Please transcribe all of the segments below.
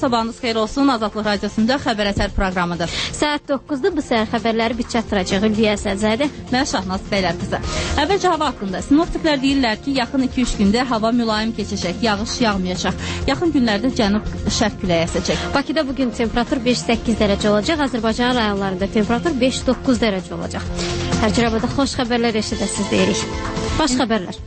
sabahınız xeyir olsun. Azadlıq Radiosunda Xəbər Ətər proqramıdır. Saat 9-da bu səhər xəbərləri bir çatdıracaq Ülviyə Səzədə. Mən Şahnaz Bəylər qızı. Əvvəlcə hava haqqında. Sinoptiklər deyirlər ki, yaxın 2-3 gündə hava mülayim keçəcək, yağış yağmayacaq. Yaxın günlərdə cənub-şərq küləyi əsəcək. Bakıda bugün temperatur 5-8 dərəcə olacaq. Azərbaycan rayonlarında temperatur 5-9 dərəcə olacaq. Hər cürabada xoş xəbərlər eşidəsiniz deyirik. Baş xəbərlər.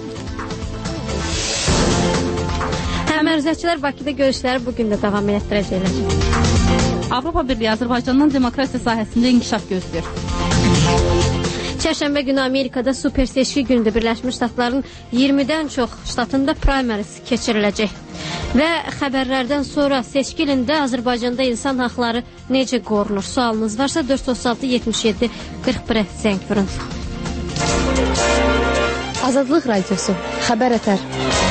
Mərzəçilər Bakıda görüşləri bugün də davam etdirəcəklər. Avropa Birliyi Azərbaycandan demokratiya sahəsində inkişaf gözləyir. Çərşənbə günü Amerikada super seçki günüdür. Birləşmiş Ştatların 20-dən çox ştatında primaries keçiriləcək. Və xəbərlərdən sonra seçki ilində Azərbaycanda insan haqları necə qorunur? Sualınız varsa 436 77 41-ə zəng vurun. Azadlıq Radiosu, Xəbər Ətər.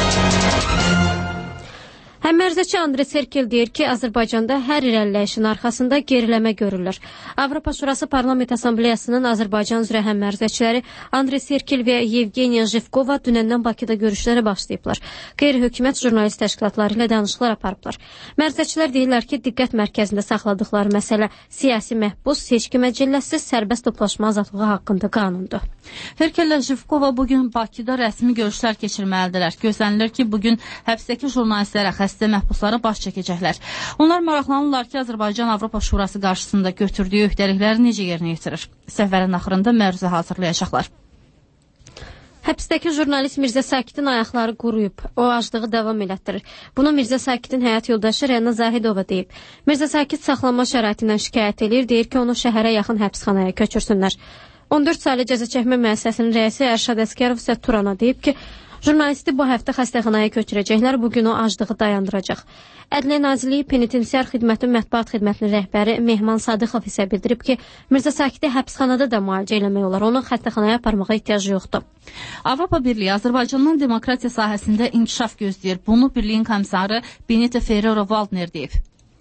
Həmmərzəçi Andre Serkel deyir ki, Azərbaycanda hər irəliləyişin arxasında geriləmə görülür. Avropa Şurası Parlament Assambleyasının Azərbaycan üzrə həmmərzəçiləri Andre Serkel və Yevgeniya Jevkova dünəndən Bakıda görüşlərə başlayıblar. Qeyri-hökumət jurnalist təşkilatları ilə danışıqlar aparıblar. Mərzəçilər deyirlər ki, diqqət mərkəzində saxladıqları məsələ siyasi məhbus, seçki məcəlləsiz sərbəst toplaşma azadlığı haqqında qanundur. Serkel və Jevkova bugün Bakıda rəsmi görüşlər keçirməlidirlər. Gözlənilir ki, bugün həbsdəki jurnalistlərə xəstə məhbuslara baş çəkəcəklər. Onlar maraqlanırlar ki, Azərbaycan Avropa Şurası qarşısında götürdüyü öhdəlikləri necə yerinə yetirir. Səfərin axırında məruzə hazırlayacaqlar. Həbsdəki jurnalist Mirzə Sakit'in ayaqları quruyub. O aclığı davam elətdirir. Bunu Mirzə Sakit'in həyat yoldaşı Rəna Zahidova deyib. Mirzə Sakit saxlanma şəraitindən şikayət edir, deyir ki, onu şəhərə yaxın həbsxanaya köçürsünlər. 14 saylı cəza çəkmə müəssisəsinin rəisi Ərşad Əskərov isə Turana deyib ki, jurnalisti bu həftə xəstəxanaya köçürəcəklər, bugün o aclığı dayandıracaq. Ədliyyə Nazirliyi Penitensiar Xidmətin mətbuat xidmətinin rəhbəri Mehman Sadıxov isə bildirib ki, Mirzə Sakiti həbsxanada da müalicə eləmək olar, onu xəstəxanaya aparmağa ehtiyacı yoxdur. Avropa Birliyi Azərbaycandan demokratiya sahəsində inkişaf gözləyir. Bunu Birliyin komissarı Benita Ferrero-Waldner deyib.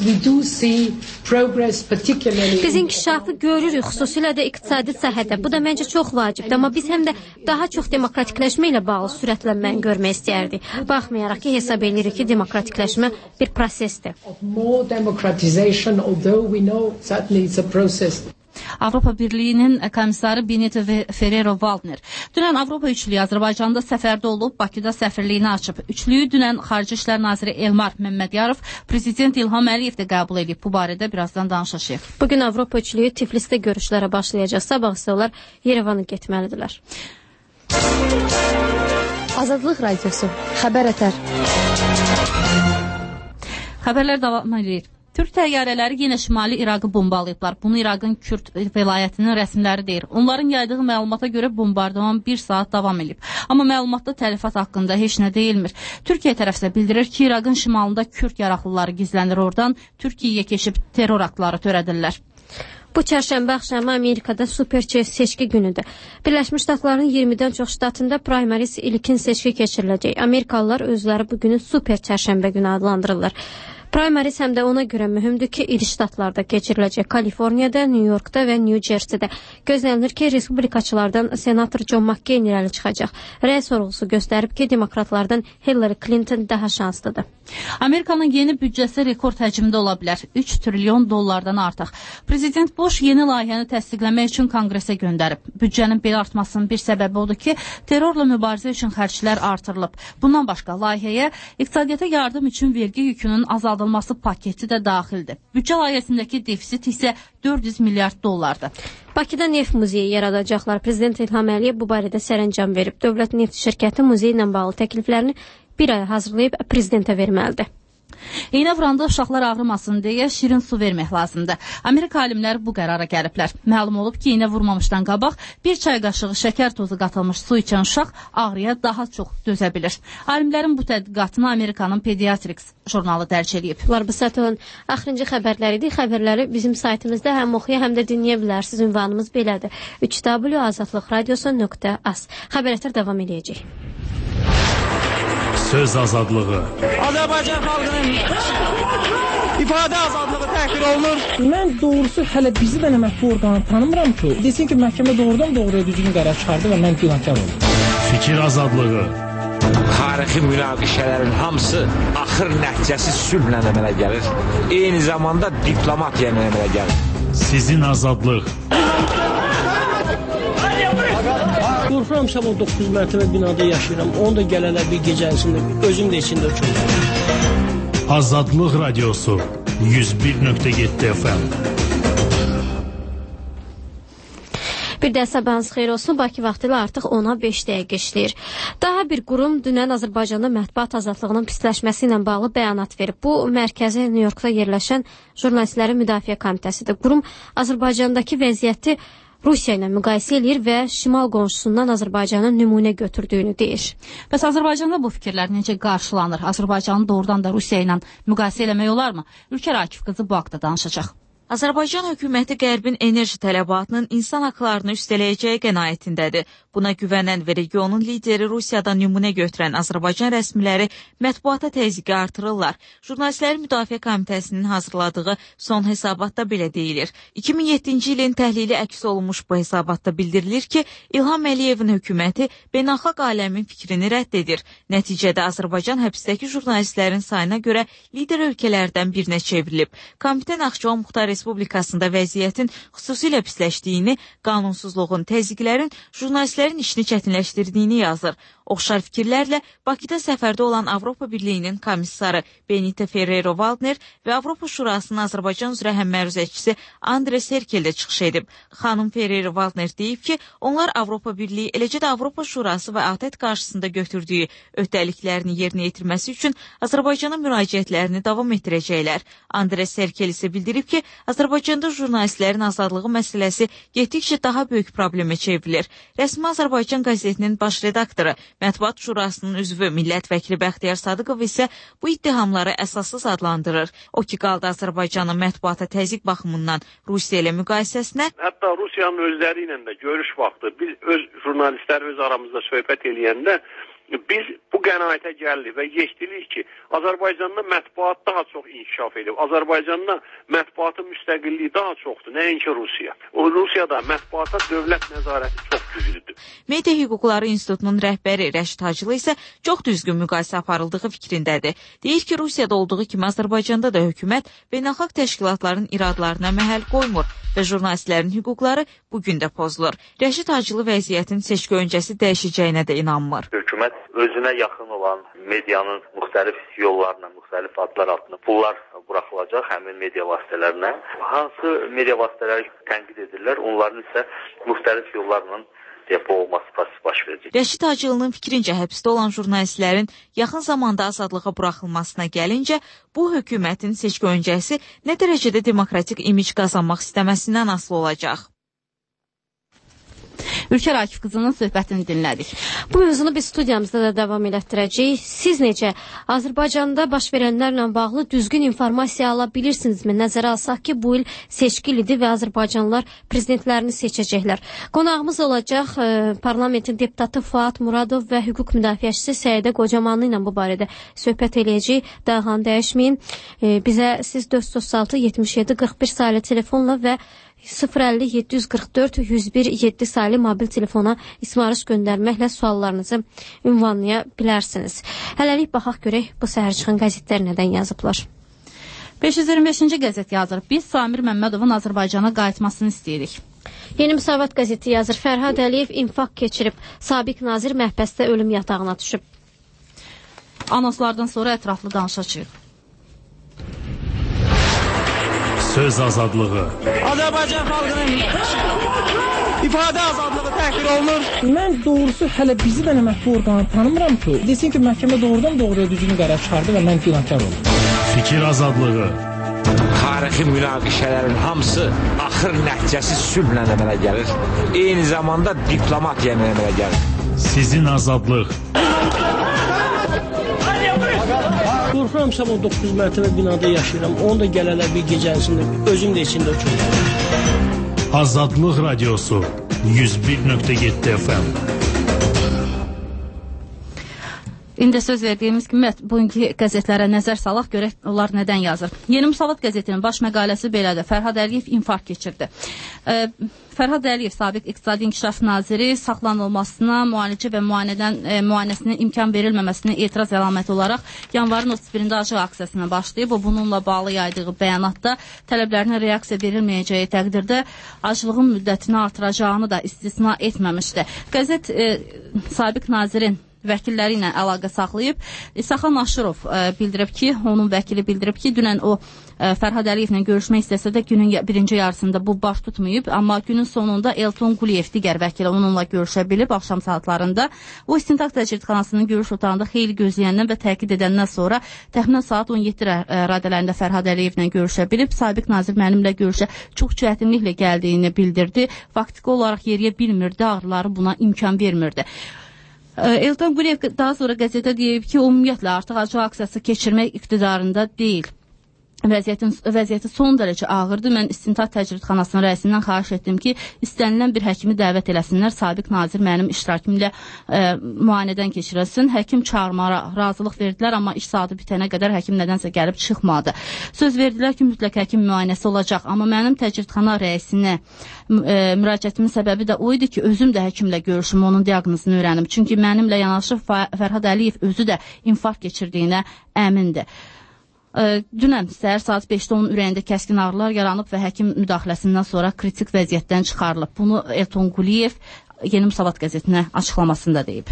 Biz inkişafı görürük, xüsusilə də iqtisadi sahədə. Bu da məncə çox vacibdir, amma biz həm də daha çox demokratikləşmə ilə bağlı sürətlənməni görmək istəyərdik. Baxmayaraq ki, hesab edirik ki, demokratikləşmə bir prosesdir. Avropa Birliyinin komissarı Benita Ferrero-Waldner dünən Avropa üçlüyü Azərbaycanda səfərdə olub, Bakıda səfirliyini açıb. Üçlüyü dünən Xarici İşlər Naziri Elmar Məmmədiyarov, Prezident İlham Əliyev də qəbul edib. Bu barədə birazdan danışacağıq. Bugün Avropa üçlüyü Tiflisdə görüşlərə başlayacaq. Sabah isə onlar Yerevana getməlidirlər. Azadlıq Radiosu, Xəbər Ətər. Xəbərlər davam edir. Türk təyyarələri yenə şimali İraqı bombalayıblar. Bunu İraqın Kürd vilayətinin rəsmiləri deyir. Onların yaydığı məlumata görə bombardıman 1 saat davam edib. Amma məlumatda tələfat haqqında heç nə deyilmir. Türkiyə tərəfi isə bildirir ki, İraqın şimalında Kürd yaraqlıları gizlənir. Oradan Türkiyəyə keçib terror aktları törədirlər. Bu çərşənbə axşamı Amerikada super seçki günüdür. Birləşmiş Ştatların 20-dən çox ştatında primaries ilkin seçki keçiriləcək. Amerikalılar özləri bu günü super çərşənbə günü adlandırırlar. Primaries həm də ona görə mühümdür ki, iri ştatlarda keçiriləcək. Kaliforniyada, New Yorkda və New Jerseydə. Gözlənilir ki, respublikaçılardan senator John McCain irəli çıxacaq. Rəy sorğusu göstərib ki, demokratlardan Hillary Clinton daha şanslıdır. Amerikanın yeni büdcəsi rekord həcmdə ola bilər. 3 trilyon dollardan artıq. Prezident Bush yeni layihəni təsdiqləmək üçün konqresə göndərib. Büdcənin belə artmasının bir səbəbi odur ki, terrorla mübarizə üçün xərclər artırılıb. Bundan başqa layihəyə iqtisadiyyata yardım üçün vergi yükünün azaldılması paketi də daxildir. Büdcə layihəsindəki defisit isə 400 milyard dollardır. Bakıda neft muzeyi yaradacaqlar. Prezident İlham Əliyev bu barədə sərəncam verib. Dövlət neft şirkəti muzeyi ilə bağlı təkliflərini bir ay hazırlayıb prezidentə verməlidir. İynə vuranda uşaqlar ağrımasın deyə şirin su vermək lazımdır. Amerika alimləri bu qərara gəliblər. Məlum olub ki, iynə vurmamışdan qabaq bir çay qaşığı şəkər tozu qatılmış su içən uşaq ağrıya daha çox dözə bilir. Alimlərin bu tədqiqatını Amerikanın Pediatrics jurnalı dərc edib. Bu saat olan axırıncı xəbərlər idi. Xəbərləri bizim saytımızda həm oxuya, həm də dinləyə bilərsiniz. Ünvanımız belədir. 3w.azadlıqradiosu.az. Xəbər Ətər davam edəcək. Söz azadlığı. Azərbaycan xalqının ifadə azadlığı təhqir olunur. Mən doğrusu hələ bizi də məhkəmə orqanı tanımıram ki, desin ki, məhkəmə doğrudan doğruya düzgün qərar çıxardı və mən günahkar oldum. Fikir azadlığı. Tarixi münaqişələrin hamısı axır nəticəsi sülhlə əmələ gəlir. Eyni zamanda diplomatiya ilə əmələ gəlir. Sizin azadlıq. Qorxuram sabah 9 mərtəbə binada yaşayıram. Onu da gələlər bir gecəsində, özüm də içində uçurum. Azadlıq Radiosu 101.7 FM. Bir də sabahınız xeyir olsun. Bakı vaxtı ilə artıq 10-a 5 dəqiqə işləyir. Daha bir qurum dünən Azərbaycanda mətbuat azadlığının pisləşməsi ilə bağlı bəyanat verib. Bu, mərkəzi New Yorkda yerləşən Jurnalistlərin Müdafiə Komitəsidir. Qurum Azərbaycandakı vəziyyəti Rusiya ilə müqayisə edir və şimal qonşusundan Azərbaycanın nümunə götürdüyünü deyir. Bəs Azərbaycanda bu fikirlər necə qarşılanır? Azərbaycanı doğrudan da Rusiya ilə müqayisə eləmək olarmı? Ülkər Akif qızı bu haqda danışacaq. Azərbaycan hökuməti Qərbin enerji tələbatının insan haqlarını üstələyəcəyi qənaətindədir. Buna güvənən və regionun lideri Rusiyadan nümunə götürən Azərbaycan rəsmiləri mətbuata təzyiqi artırırlar. Jurnalistlərin Müdafiə Komitəsinin hazırladığı son hesabatda belə deyilir. 2007-ci ilin təhlili əks olunmuş bu hesabatda bildirilir ki, İlham Əliyevin hökuməti beynəlxalq aləmin fikrini rədd edir. Nəticədə Azərbaycan həbsdəki jurnalistlərin sayına görə lider ölkələrdən birinə çevrilib. Komitə Naxçıvan Muxtar Respublikasında vəziyyətin xüsusilə pisləşdiyini, qanunsuzluğun, təzyiqlərin jurnalistlərin işini çətinləşdirdiyini yazır. Oxşar fikirlərlə Bakıda səfərdə olan Avropa Birliyinin komissarı Benita Ferrero-Waldner və Avropa Şurasının Azərbaycan üzrə həmməruzəçisi Andres Herkel də çıxış edib. Xanım Ferrero-Waldner deyib ki, onlar Avropa Birliyi, eləcə də Avropa Şurası və ATƏT qarşısında götürdüyü öhdəliklərini yerinə yetirməsi üçün Azərbaycana müraciətlərini davam etdirəcəklər. Andres Herkel isə bildirib ki, Azərbaycanda jurnalistlərin azadlığı məsələsi getdikcə daha böyük problemə çevrilir. Rəsmi Azərbaycan qəzetinin baş redaktoru, Mətbuat Şurasının üzvü millət vəkili Bəxtiyar Sadıqov isə bu ittihamları əsassız adlandırır. O ki, qaldı Azərbaycanın mətbuata təzyiq baxımından Rusiya ilə müqayisəsinə. Hətta Rusiyanın özləri ilə də görüş vaxtı biz jurnalistlər öz aramızda söhbət eləyəndə biz bu qənaətə gəldik və yetdilik ki, Azərbaycanda mətbuat daha çox inkişaf edib. Azərbaycanda mətbuatın müstəqilliyi daha çoxdur, nəinki Rusiya. O Rusiyada mətbuata dövlət nəzarəti çox güclüdür. Media Hüquqları İnstitutunun rəhbəri Rəşid Hacılı isə çox düzgün müqayisə aparıldığı fikrindədir. Deyir ki, Rusiyada olduğu kimi Azərbaycanda da hökumət beynəlxalq təşkilatların iradlarına məhəl qoymur və jurnalistlərin hüquqları bugün də pozulur. Rəşid Hacılı vəziyyətin seçki öncəsi dəyişəcəyinə də inanmır. Hökumət özünə yaxın olan medianın müxtəlif yollarla, müxtəlif adlar altında pullar buraxılacaq həmin media vasitələrinə. Hansı media vasitələri tənqid edirlər, onların isə müxtəlif yollarla olması baş verəcək. Rəşid Hacılı'nın fikrincə həbsdə olan jurnalistlərin yaxın zamanda azadlığa buraxılmasına gəlincə, bu hökumətin seçki öncəsi nə dərəcədə demokratik imic qazanmaq istəməsindən asılı olacaq. Ülkər Akif qızının söhbətini dinlədik. Bu mövzunu biz studiyamızda da davam elətdirəcəyik. Siz necə Azərbaycanda baş verənlərlə bağlı düzgün informasiya ala bilirsinizmi? Nəzərə alsaq ki, bu il seçki ildir və Azərbaycanlılar prezidentlərini seçəcəklər. Qonağımız olacaq parlamentin deputatı Fuad Muradov və hüquq müdafiəçisi Səidə Qocamanlı ilə bu barədə söhbət eləyəcəyik. Dağhan dəyişməyin. Bizə siz 436-77-41 sayılı telefonla və 050-744-101-7 sayılı mobil telefona ismarış göndərməklə suallarınızı ünvanlaya bilərsiniz. Hələlik baxaq görək bu səhər çıxan qəzetlər nədən yazıblar. 525-ci qəzet yazır. Biz Samir Məmmədovun Azərbaycana qayıtmasını istəyirik. Yeni Müsavat qəzeti yazır. Fərhad Əliyev infaq keçirib. Sabiq nazir məhbəsdə ölüm yatağına düşüb. Anonslardan sonra ətraflı danışacağıq. Söz azadlığı. Azərbaycan xalqının ifadə azadlığı təhqir olunur. Mən doğrusu hələ bizi də mətbu orqanı tanımıram ki, desin ki, məhkəmə doğrudan doğruya düzgün qərar çıxardı və mən günahkar oldum. Fikir azadlığı. Tarixi münaqişələrin hamısı axır nəticəsi sülhlə əmələ gəlir. Eyni zamanda diplomatiya ilə əmələ gəlir. Sizin azadlıq. Qorxuram sabah 9 mərtəbə binada yaşayıram. Onu da gələlər bir gecəsində, özüm də içində uçurum. Azadlıq Radiosu 101.7 FM. İndi söz verdiyimiz kimi bugünkü qəzetlərə nəzər salaq, görək onlar nədən yazır. Yeni Müsavat qəzetinin baş məqaləsi belədir. Fərhad Əliyev infarkt keçirdi. Fərhad Əliyev, sabiq İqtisadi İnkişaf Naziri, saxlanılmasına, müalicə və müayinəsinə imkan verilməməsinin etiraz əlaməti olaraq yanvarın 31-də acıq aksiyasına başlayıb. O, bununla bağlı yaydığı bəyanatda tələblərinə reaksiya verilməyəcəyi təqdirdə acılığın müddətini artıracağını da istisna etməmişdi. Qəzet sabiq nazirin vəkilləri ilə əlaqə saxlayıb. İsaxan Aşırov bildirib ki, onun vəkili bildirib ki, dünən o Fərhad Əliyevlə görüşmək istəsə də günün birinci yarısında bu baş tutmayıb, amma günün sonunda Elton Quliyev digər vəkili onunla görüşə bilib axşam saatlarında. O İstintaq Təcridxanasının görüş otağında xeyli gözləyəndən və təkid edəndən sonra təxminən saat 17 radələrində Fərhad Əliyevlə görüşə bilib. Sabiq nazir mənimlə görüşə çox çətinliklə gəldiyini bildirdi. Faktiki olaraq yeriyə bilmirdi, ağrıları buna imkan vermirdi. Elton Quliyev daha sonra qəzetə deyib ki, ümumiyyətlə artıq acıq aksiyası keçirmək iqtidarında deyil. Vəziyyəti son dərəcə ağırdır. Mən İstintaq Təcridxanasının rəisindən xahiş etdim ki, istənilən bir həkimi dəvət eləsinlər. Sabiq nazir mənim iştirakimlə müayinədən keçirilsin. Həkim çağırmağa razılıq verdilər, amma iş saatı bitənə qədər həkim nədənsə gəlib çıxmadı. Söz verdilər ki, mütləq həkim müayinəsi olacaq, amma mənim təcridxana rəisinə müraciətimin səbəbi də o idi ki, özüm də həkimlə görüşüm, onun diaqnozunu öyrənim. Çünki mənimlə yanaşı Fərhad Əliyev özü də infarkt keçirdiyinə əmindir. Dünən səhər saat 5-də onun ürəyində kəskin ağrılar yaranıb və həkim müdaxiləsindən sonra kritik vəziyyətdən çıxarılıb. Bunu Elton Quliyev Yeni Müsavat qəzetinə açıqlamasında deyib.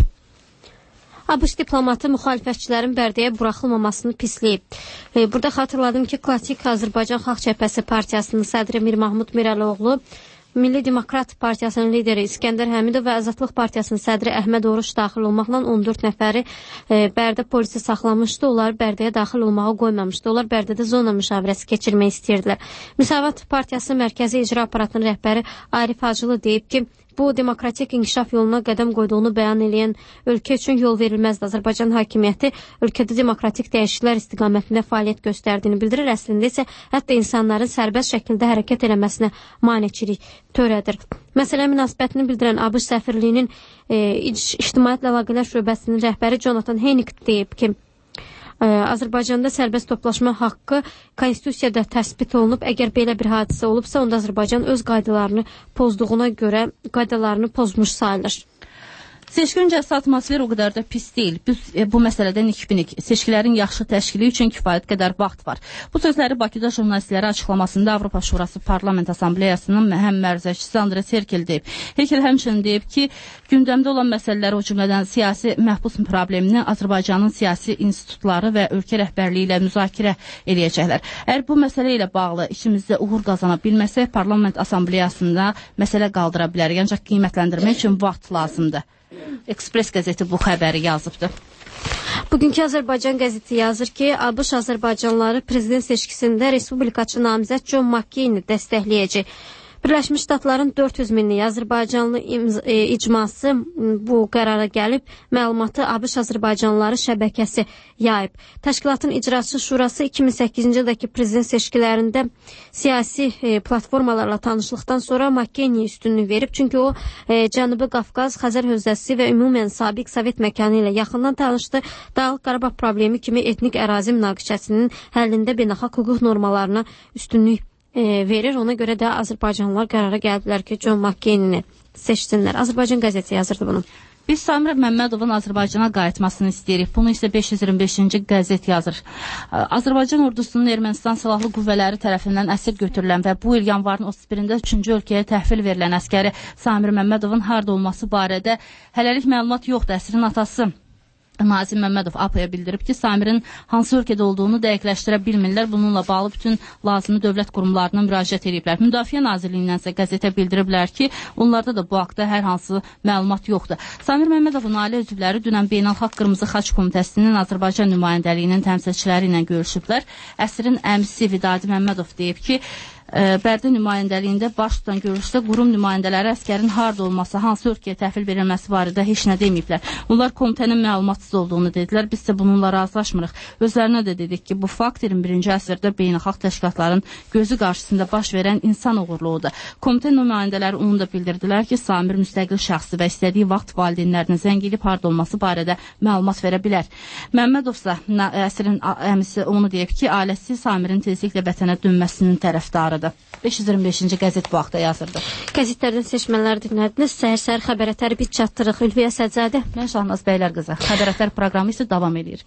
ABŞ diplomatı müxalifətçilərin Bərdəyə buraxılmamasını pisləyib. Burada xatırladım ki, Klassik Azərbaycan Xalq Cəbhəsi Partiyasının sədri Mir Mahmud Mirəloğlu, Milli Demokrat Partiyasının lideri İskəndər Həmidov və Azadlıq Partiyasının sədri Əhməd Oruç daxil olmaqla 14 nəfəri Bərdə polisi saxlamışdı. Onlar Bərdəyə daxil olmağa qoymamışdı. Onlar Bərdədə zona müşavirəsi keçirmək istəyirdilər. Müsavat Partiyası Mərkəzi İcra Aparatının rəhbəri Arif Hacılı deyib ki, bu demokratik inkişaf yoluna qədəm qoyduğunu bəyan edən ölkə üçün yol verilməzdir. Azərbaycan hakimiyyəti ölkədə demokratik dəyişikliklər istiqamətində fəaliyyət göstərdiyini bildirir. Əslində isə hətta insanların sərbəst şəkildə hərəkət eləməsinə maneçilik törədir. Məsələ münasibətini bildirən ABŞ səfirliyinin İctimaiyyətlə Əlaqələr şöbəsinin rəhbəri Jonathan Heynick deyib ki, Azərbaycanda sərbəst toplaşma haqqı konstitusiyada təsbit olunub. Əgər belə bir hadisə olubsa, onda Azərbaycan öz qaydalarını pozduğuna görə qaydalarını pozmuş sayılır. Seçki öncəsi atmosfer o qədər də pis deyil. Bu məsələdə nikbinik. Seçkilərin yaxşı təşkili üçün kifayət qədər vaxt var. Bu sözləri Bakıda jurnalistlərə açıqlamasında Avropa Şurası Parlament Assambleyasının həm mərzəçisi Andres Herkel deyib. Herkel həmçinin deyib ki, gündəmdə olan məsələləri, o cümlədən siyasi məhbus problemini Azərbaycanın siyasi institutları və ölkə rəhbərliyi ilə müzakirə eləyəcəklər. Əgər bu məsələ ilə bağlı işimizdə uğur qazana bilməsək, Parlament Assambleyasında məsələ qaldıra bilərik. Ancaq qiymətləndirmək üçün vaxt lazımdır. Ekspres qəzeti bu xəbəri yazıbdır. Bugünkü Azərbaycan qəzeti yazır ki, ABŞ Azərbaycanlıları prezident seçkisində respublikaçı namizəd John McCain-i dəstəkləyəcək. Birləşmiş Ştatların 400 minlik Azərbaycanlı icması bu qərara gəlib, məlumatı ABŞ Azərbaycanlıları şəbəkəsi yayıb. Təşkilatın İcraçı Şurası 2008-ci ildəki prezident seçkilərində siyasi platformalarla tanışlıqdan sonra McCain-i üstünlük verib. Çünki o, Cənubi Qafqaz, Xəzər hövzəsi və ümumən sabiq Sovet məkanı ilə yaxından tanışdı. Dağlıq Qarabağ problemi kimi etnik ərazi münaqişəsinin həllində beynəlxalq hüquq normalarına üstünlük verir. Ona görə də Azərbaycanlılar qərara gəldilər ki, John McCain-i seçsinlər. Azərbaycan qəzeti yazırdı bunu. Biz Samir Məmmədovun Azərbaycana qayıtmasını istəyirik. Bunu isə 525-ci qəzet yazır. Azərbaycan ordusunun Ermənistan silahlı qüvvələri tərəfindən əsir götürülən və bu il yanvarın 31-də 3-cü ölkəyə təhvil verilən əskəri Samir Məmmədovun harda olması barədə hələlik məlumat yoxdur. Əsrin atası Nazim Məmmədov APA-ya bildirib ki, Samirin hansı ölkədə olduğunu dəqiqləşdirə bilmirlər. Bununla bağlı bütün lazımi dövlət qurumlarına müraciət ediblər. Müdafiə Nazirliyindən isə qəzetə bildiriblər ki, onlarda da bu haqda hər hansı məlumat yoxdur. Samir Məmmədovun ailə üzvləri dünən Beynəlxalq Qırmızı Xaç Komitəsinin Azərbaycan nümayəndəliyinin təmsilçiləri ilə görüşüblər. Əsrin əmisi Vidadi Məmmədov deyib ki, Bərdə nümayəndəliyində baş tutan görüşdə qurum nümayəndələri əskərin harda olması, hansı ölkəyə təhvil verilməsi barədə heç nə deməyiblər. Onlar komitənin məlumatsız olduğunu dedilər. Biz də bununla razılaşmırıq. Özlərinə də dedik ki, bu fakt 21-ci əsrdə beynəlxalq təşkilatların gözü qarşısında baş verən insan uğurluğudur. Komitə nümayəndələri onu da bildirdilər ki, Samir müstəqil şəxsi və istədiyi vaxt valideynlərini zəng edib harda olması barədə məlumat verə bilər. Məmmədovsa əsrin əmisi onu deyib ki, ailəsi Samirin tezliklə vətənə dönməsinin tərəfdarıdır. 525-ci qəzet bu haqda yazırdı. Qəzetlərdən seçmələr dinlədiniz. Səhər-səhər xəbərətləri biz çatdırıq. Ülviyə Səccadə. Mən Şahnaz Bəylər qızı. Xəbərətlər proqramı isə davam edir.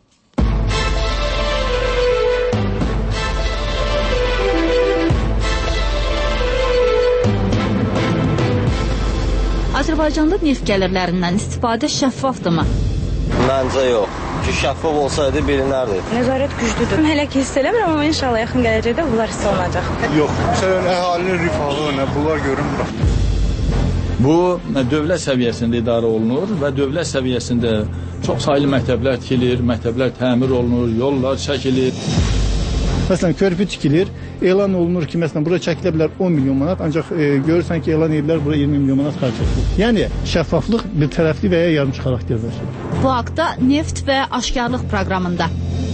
Azərbaycanda neft gəlirlərindən istifadə şəffafdırmı? Məncə yox. Şəffaf olsaydı bilinərdi. Nəzarət güclüdür. Hələ ki hiss eləmirəm, amma inşallah yaxın gələcəkdə bunlar hiss olunacaq. Yox, məsələn, əhalinin rifahı, bunlar görünmür. Bu, dövlət səviyyəsində idarə olunur və dövlət səviyyəsində çox saylı məktəblər tikilir, məktəblər təmir olunur, yollar çəkilir. Məsələn, körpü tikilir, elan olunur ki, məsələn, bura çəkilə bilər 10 milyon manat, ancaq görürsən ki, elan edirlər, bura 20 milyon manat xərc edilir. Yəni, şəffaflıq bir tərəfli və ya yarımçı xarakter daşıyır. Bu haqda Neft və Aşkarlıq proqramında.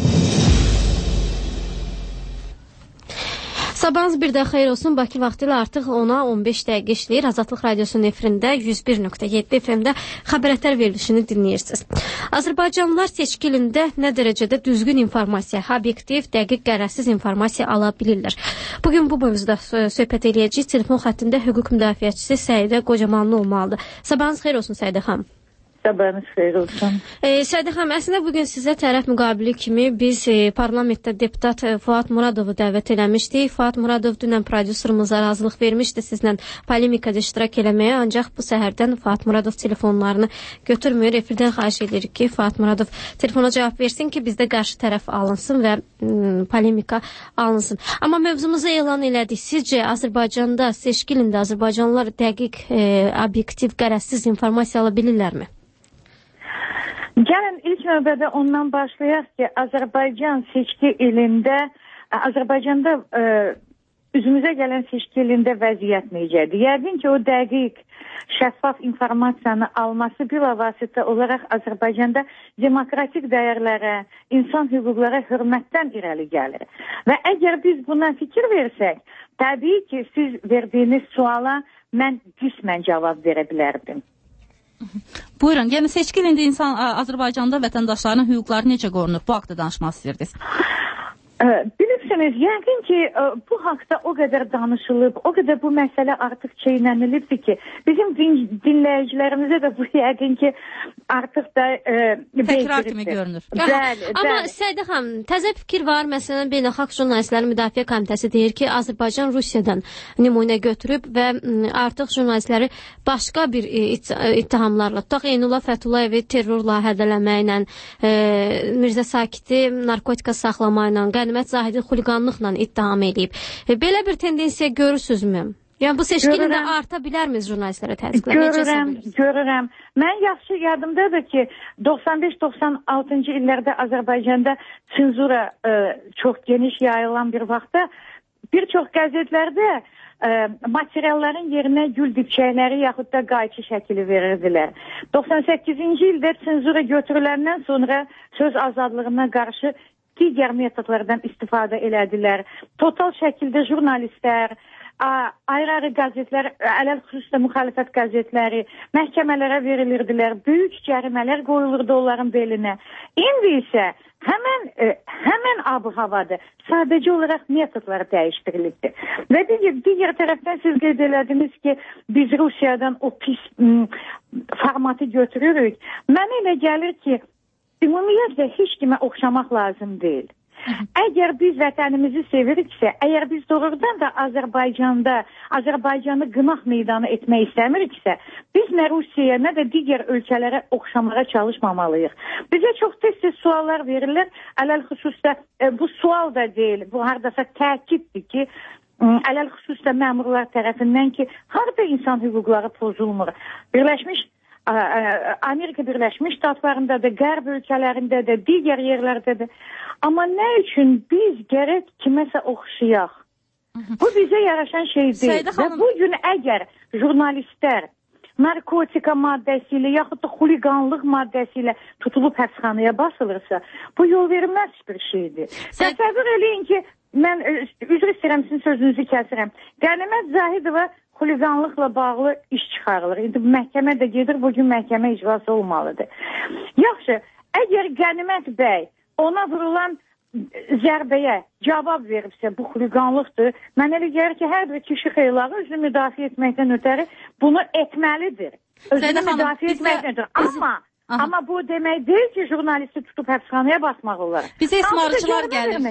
Sabahınız bir də xeyir olsun. Bakı vaxtı ilə artıq 10-a 15 dəqiqə işləyir. Azadlıq Radiosunun efirində 101.7 FM-də xəbərətlər verilişini dinləyirsiniz. Azərbaycanlılar seçki ilində nə dərəcədə düzgün informasiya, obyektiv, dəqiq, qərəzsiz informasiya ala bilirlər. Bugün bu mövzuda söhbət eləyəcəyik. Telefon xəttində hüquq müdafiəçisi Səidə Qocamanlı olmalıdır. Sabahınız xeyir olsun Səidə xanım. Sabahınız xeyir olsun. Səidə xanım, əslində bugün sizə tərəf müqabili kimi biz parlamentdə deputat Fuad Muradovu dəvət eləmişdik. Fuad Muradov dünən prodüserimiza razılıq vermişdi sizlə polemikada iştirak eləməyə, ancaq bu səhərdən Fuad Muradov telefonlarını götürmür. Efirdən xahiş edirik ki, Fuad Muradov telefona cavab versin ki, bizdə qarşı tərəf alınsın və polemika alınsın. Amma mövzumuzu elan elədik. Sizcə Azərbaycanda seçki ilində Azərbaycanlılar dəqiq, obyektiv, qərəzsiz informasiya ala bilirlərmi? Gəlin ilk növbədə ondan başlayaq ki, Azərbaycan seçki ilində, Azərbaycanda üzümüzə gələn seçki ilində vəziyyət necədir? Yəqin ki, o dəqiq, şəffaf informasiyanı alması bilavasitə olaraq Azərbaycanda demokratik dəyərlərə, insan hüquqlara hörmətdən irəli gəlir. Və əgər biz buna fikir versək, təbii ki, siz verdiyiniz suala mən qismən cavab verə bilərdim. Buyurun, yəni seçki ilində Azərbaycanda vətəndaşların hüquqları necə qorunur? Bu haqda danışmaq istəyirdiniz. Bilirsiniz, yəqin ki, bu haqda o qədər danışılıb, o qədər bu məsələ artıq çeynənilibdir ki, bizim dinləyicilərimizə də bu yəqin ki, artıq da təkrar kimi görünür. Bəli. Amma Səidə xanım, təzə fikir var. Məsələn, Beynəlxalq Jurnalistlərin Müdafiə Komitəsi deyir ki, Azərbaycan Rusiyadan nümunə götürüb və artıq jurnalistləri başqa bir ittihamlarla, tutaq Eynullah Fəthullayevi terrorla hədələməklə, Mirzə Sakiti narkotika saxlamaqla, Qənimət Zahidi xuliqanlıqla ittiham edib. Belə bir tendensiya görürsünüzmü? Yəni bu seçki ilində arta bilərmi jurnalistlərə təzyiqlər? Görürəm. Mən yaxşı yadımdadır ki, 95-96-cı illərdə Azərbaycanda senzura çox geniş yayılan bir vaxtda bir çox qəzetlərdə materialların yerinə gül dibçəkləri yaxud da qayçı şəkili verirdilər. 98-ci ildə senzura götürüləndən sonra söz azadlığına qarşı digər metodlardan istifadə elədilər. Total şəkildə jurnalistlər, ayrı-ayrı qəzetlər, ələl-xüsusda müxalifət qəzetləri məhkəmələrə verilirdilər. Böyük cərimələr qoyulurdu onların belinə. İndi isə həmən ab-havada sadəcə olaraq metodlar dəyişdirilibdir. Və digər tərəfdən siz qeyd elədiniz ki, biz Rusiyadan o pis formatı götürürük. Mənə elə gəlir ki, ümumiyyətlə heç kimə oxşamaq lazım deyil. Əgər biz vətənimizi seviriksə, əgər biz doğrudan da Azərbaycanı qınaq meydanı etmək istəmiriksə, biz nə Rusiyaya, nə də digər ölkələrə oxşamağa çalışmamalıyıq. Bizə çox tez-tez suallar verirlər. Ələl-xüsusda bu sual da deyil, bu hardasa təkiddir ki, ələl-xüsusda məmurlar tərəfindən ki, harada insan hüquqları pozulmur. Amerika Birləşmiş Ştatlarında da, qərb ölkələrində də, digər yerlərdə də. Amma nə üçün biz gərək kiməsə oxşayaq? Bu bizə yaraşan şey deyil. Və bugün əgər jurnalistlər narkotika maddəsi ilə yaxud da xuliqanlıq maddəsi ilə tutulub həbsxanaya basılırsa, bu yol verilməz bir şeydir. Təsəvvür eləyin ki, mən üzr istəyirəm, sizin sözünüzü kəsirəm. Qənimət Zahidova xuliqanlıqla bağlı iş çıxarılır. İndi məhkəmə də gedir, bugün məhkəmə icrası olmalıdır. Yaxşı, əgər Qənimət bəy ona vurulan zərbəyə cavab veribsə, bu xuliqanlıqdır. Mən elə gəlir ki, hər bir kişi xeylağı özünü müdafiə etməkdən ötəri bunu etməlidir. Özünü müdafiə etməkdən ötəri. Amma bu demək deyil ki, jurnalisti tutub həbsxanaya basmaq olar. Bizə ismarıcılar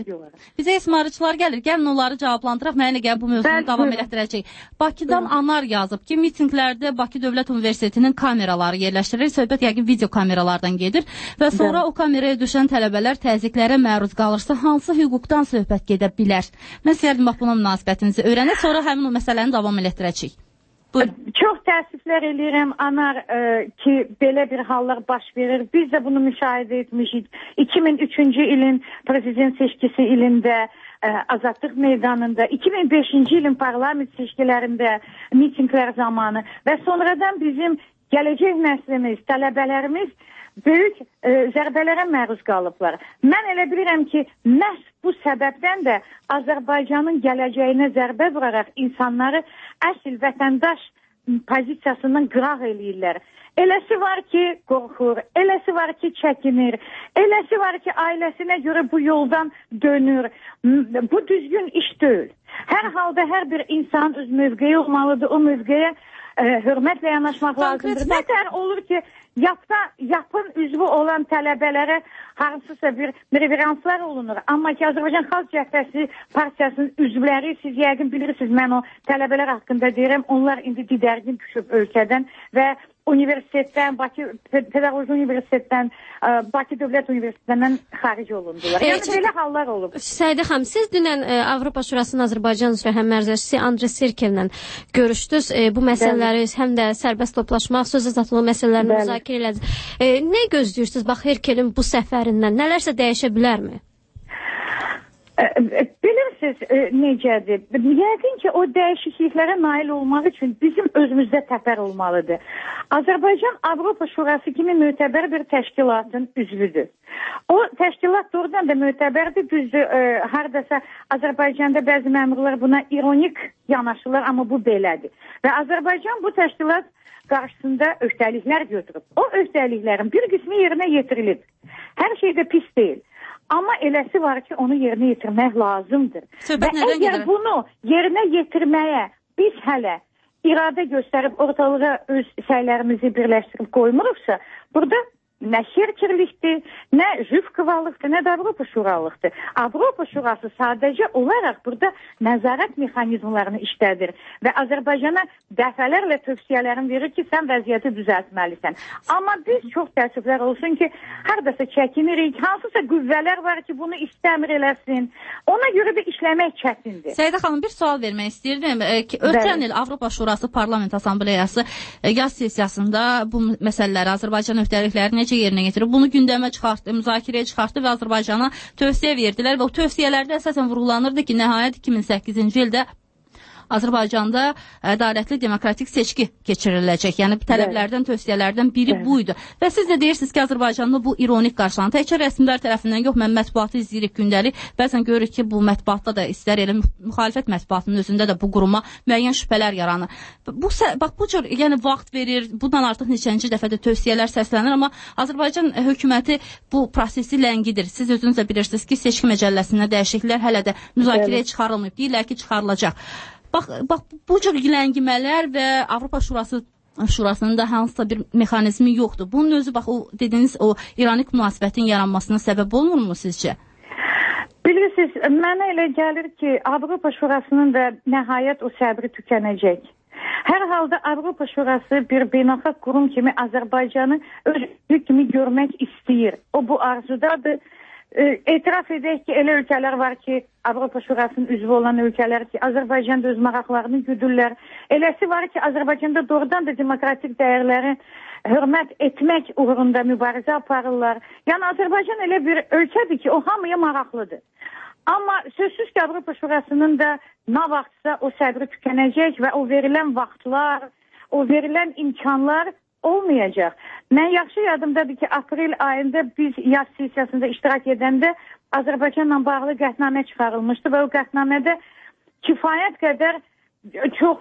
gəlir. Gəlin onları cavablandıraq. Mənə gəl bu mövzunu davam elətdirəcək. Bakıdan Anar yazıb ki, mitinqlərdə Bakı Dövlət Universitetinin kameraları yerləşdirilir. Söhbət yəqin video kameralardan gedir və sonra o kameraya düşən tələbələr təzyiqlərə məruz qalırsa, hansı hüquqdan söhbət gedə bilər? Mən istəyərdim bax buna münasibətinizi öyrənək, sonra həmin o məsələni davam elətdirəcək. Çox təəssüflər eləyirəm, Anar, ki, belə bir hallar baş verir. Biz də bunu müşahidə etmişik. 2003-cü ilin prezident seçkisi ilində, Azadlıq meydanında, 2005-ci ilin parlament seçkilərində, mitinglər zamanı və sonradan bizim gələcək nəslimiz, tələbələrimiz böyük zərbələrə məruz qalıblar. Mən elə bilirəm ki, məhz bu səbəbdən də Azərbaycanın gələcəyinə zərbə vuraraq insanları əsl vətəndaş pozisiyasından qıraq eləyirlər. Eləsi var ki, qorxur, eləsi var ki, çəkinir, eləsi var ki, ailəsinə görə bu yoldan dönür. Bu düzgün iş deyil. Hər halda hər bir insan öz mövqeyi olmalıdır, o mövqeyə hörmətlə yanaşmaq lazımdır. Nətər olur ki, yapın üzvü olan tələbələrə hansısa bir reveranslar olunur. Amma ki, Azərbaycan Xalq Cəbhəsi partiyasının üzvləri, siz yəqin bilirsiniz, mən o tələbələr haqqında deyirəm, onlar indi didərgin düşüb ölkədən və universitetdən, Bakı Pedaqoji Universitetdən, Bakı Dövlət Universitetindən xaric olundular. Yəni belə hallar olub. Səidə xanım, siz dünən Avropa Şurasının Azərbaycan üzrə həmmərzəşçisi Andrey Sirkevlə görüşdünüz. Bu məsələləri həm də sərbəst toplaşmaq, söz azadlığı məsələlərini müzakirə elədiniz. Nə gözləyirsiniz? Bax, Herkelin bu səfərindən nələrsə dəyişə bilərmi? Bilirsiniz necədir? Yəqin ki, o dəyişikliklərə nail olmaq üçün bizim özümüzdə təpər olmalıdır. Azərbaycan Avropa Şurası kimi mötəbər bir təşkilatın üzvüdür. O təşkilat doğrudan da mötəbərdir, düzdür, haradasa Azərbaycanda bəzi məmurlar buna ironik yanaşırlar, amma bu belədir. Və Azərbaycan bu təşkilat qarşısında öhdəliklər götürüb. O öhdəliklərin bir qismi yerinə yetirilib. Hər şey də pis deyil. Amma eləsi var ki, onu yerinə yetirmək lazımdır. Və əgər bunu yerinə yetirməyə biz hələ iradə göstərib ortalığa öz səylərimizi birləşdirib qoymuruqsa, burada nə şirkirlikdir, nə jüvkıvalıqdır, nə də Avropa Şuralıqdır. Avropa Şurası sadəcə olaraq burada nəzarət mexanizmlarını işlədir və Azərbaycana dəfələrlə tövsiyələrini verir ki, sən vəziyyəti düzəltməlisən. Amma biz çox təəssüflər olsun ki, haradasa çəkinirik, hansısa qüvvələr var ki, bunu istəmir eləsin. Ona görə də işləmək çətindir. Səidə xanım, bir sual vermək istəyirdim. Ötən il Avropa Şurası Parlament Assambleyası yaz sessiyasında bu məsələləri, Azərbaycan öhdəlikləri necə yerinə getirib, bunu gündəmə çıxartdı, müzakirəyə çıxartdı və Azərbaycana tövsiyə verdilər və o tövsiyələrdə əsasən vurğulanırdı ki, nəhayət 2008-ci ildə Azərbaycanda ədalətli demokratik seçki keçiriləcək. Yəni tələblərdən, tövsiyələrdən biri buydu. Və siz də deyirsiniz ki, Azərbaycanda bu ironik qarşılanır. Təkcə rəsmilər tərəfindən yox, mən mətbuatı izləyirik gündəlik. Bəzən görürük ki, bu mətbuatda da istər elə müxalifət mətbuatının özündə də bu quruma müəyyən şübhələr yaranır. Bax bu cür yəni vaxt verir. Bundan artıq neçənci dəfə də tövsiyələr səslənir, amma Azərbaycan hökuməti bu prosesi ləngidir. Siz özünüz də bilirsiniz ki, seçki məcəlləsində dəyişikliklər hələ də müzakirəyə çıxarılmayıb. Deyirlər ki, çıxarılacaq. Bax, bu cür ləngimələr və Avropa Şurasının da hansısa bir mexanizmi yoxdur. Bunun özü, bax, o dediyiniz o ironik münasibətin yaranmasına səbəb olmurmu sizcə? Bilirsiniz, mənə elə gəlir ki, Avropa Şurasının da nəhayət o səbri tükənəcək. Hər halda Avropa Şurası bir beynəlxalq qurum kimi Azərbaycanı öz kimi görmək istəyir. O bu arzudadır. Etiraf edək ki, elə ölkələr var ki, Avropa Şurasının üzvü olan ölkələr ki, Azərbaycanda öz maraqlarını güdürlər. Eləsi var ki, Azərbaycanda doğrudan da demokratik dəyərləri hörmət etmək uğrunda mübarizə aparırlar. Yəni, Azərbaycan elə bir ölkədir ki, o hamıya maraqlıdır. Amma sözsüz ki, Avropa Şurasının da nə vaxtsa o sədri tükənəcək və o verilən vaxtlar, o verilən imkanlar olmayacaq. Mən yaxşı yadımdadır ki, aprel ayında biz yaz sessiyasında iştirak edəndə Azərbaycanla bağlı qətnamə çıxarılmışdı və o qətnamədə kifayət qədər çox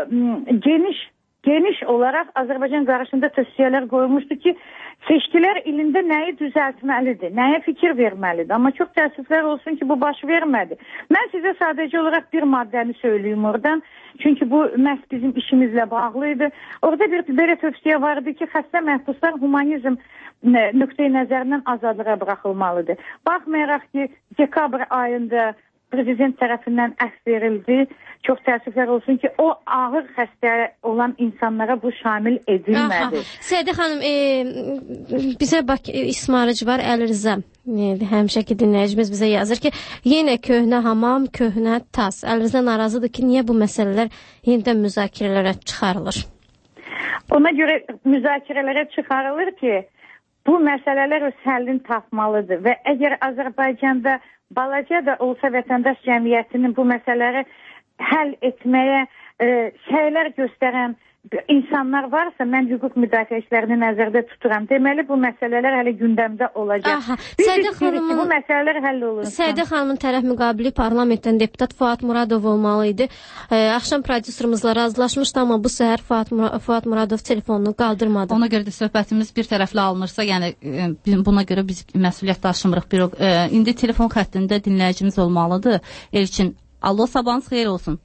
geniş olaraq Azərbaycan qarşısında tövsiyələr qoyulmuşdu ki, seçkilər ilində nəyi düzəltməlidir, nəyə fikir verməlidir. Amma çox təəssüflər olsun ki, bu baş vermədi. Mən sizə sadəcə olaraq bir maddəni söyləyeyim oradan. Çünki bu məhz bizim işimizlə bağlıydı. Orada bir belə tövsiyə vardı ki, xəstə məhbuslar humanizm nöqteyi nəzərindən azadlığa buraxılmalıdır. Baxmayaraq ki, dekabr ayında prezident tərəfindən əfv verildi. Çox təəssüflər olsun ki, o ağır xəstə olan insanlara bu şamil edilmədi. Səidə xanım, bizə ismarıcı var, Əli Rıza. Həmişəki dinləyicimiz bizə yazır ki, yenə köhnə hamam, köhnə tas. Əli Rıza narazıdır ki, niyə bu məsələlər yenidən müzakirələrə çıxarılır? Ona görə müzakirələrə çıxarılır ki, bu məsələlər öz həllini tapmalıdır və əgər Azərbaycanda balaca da olsa vətəndaş cəmiyyətinin bu məsələləri həll etməyə şeylər göstərən insanlar varsa, mən hüquq müdafiəçilərini nəzərdə tuturam. Deməli, bu məsələlər hələ gündəmdə olacaq. Biz istəyirik ki, bu məsələlər həll olunsun. Səidə xanımın tərəf müqabili parlamentdən deputat Fuad Muradov olmalı idi. Axşam prodüserimizlə razılaşmışdı, amma bu səhər Fuad Muradov telefonunu qaldırmadı. Ona görə də söhbətimiz bir tərəfli alınırsa, yəni buna görə biz məsuliyyət daşımırıq. İndi telefon xəttində dinləyicimiz olmalıdır. Elçin, alo, sabahınız xeyir olsun.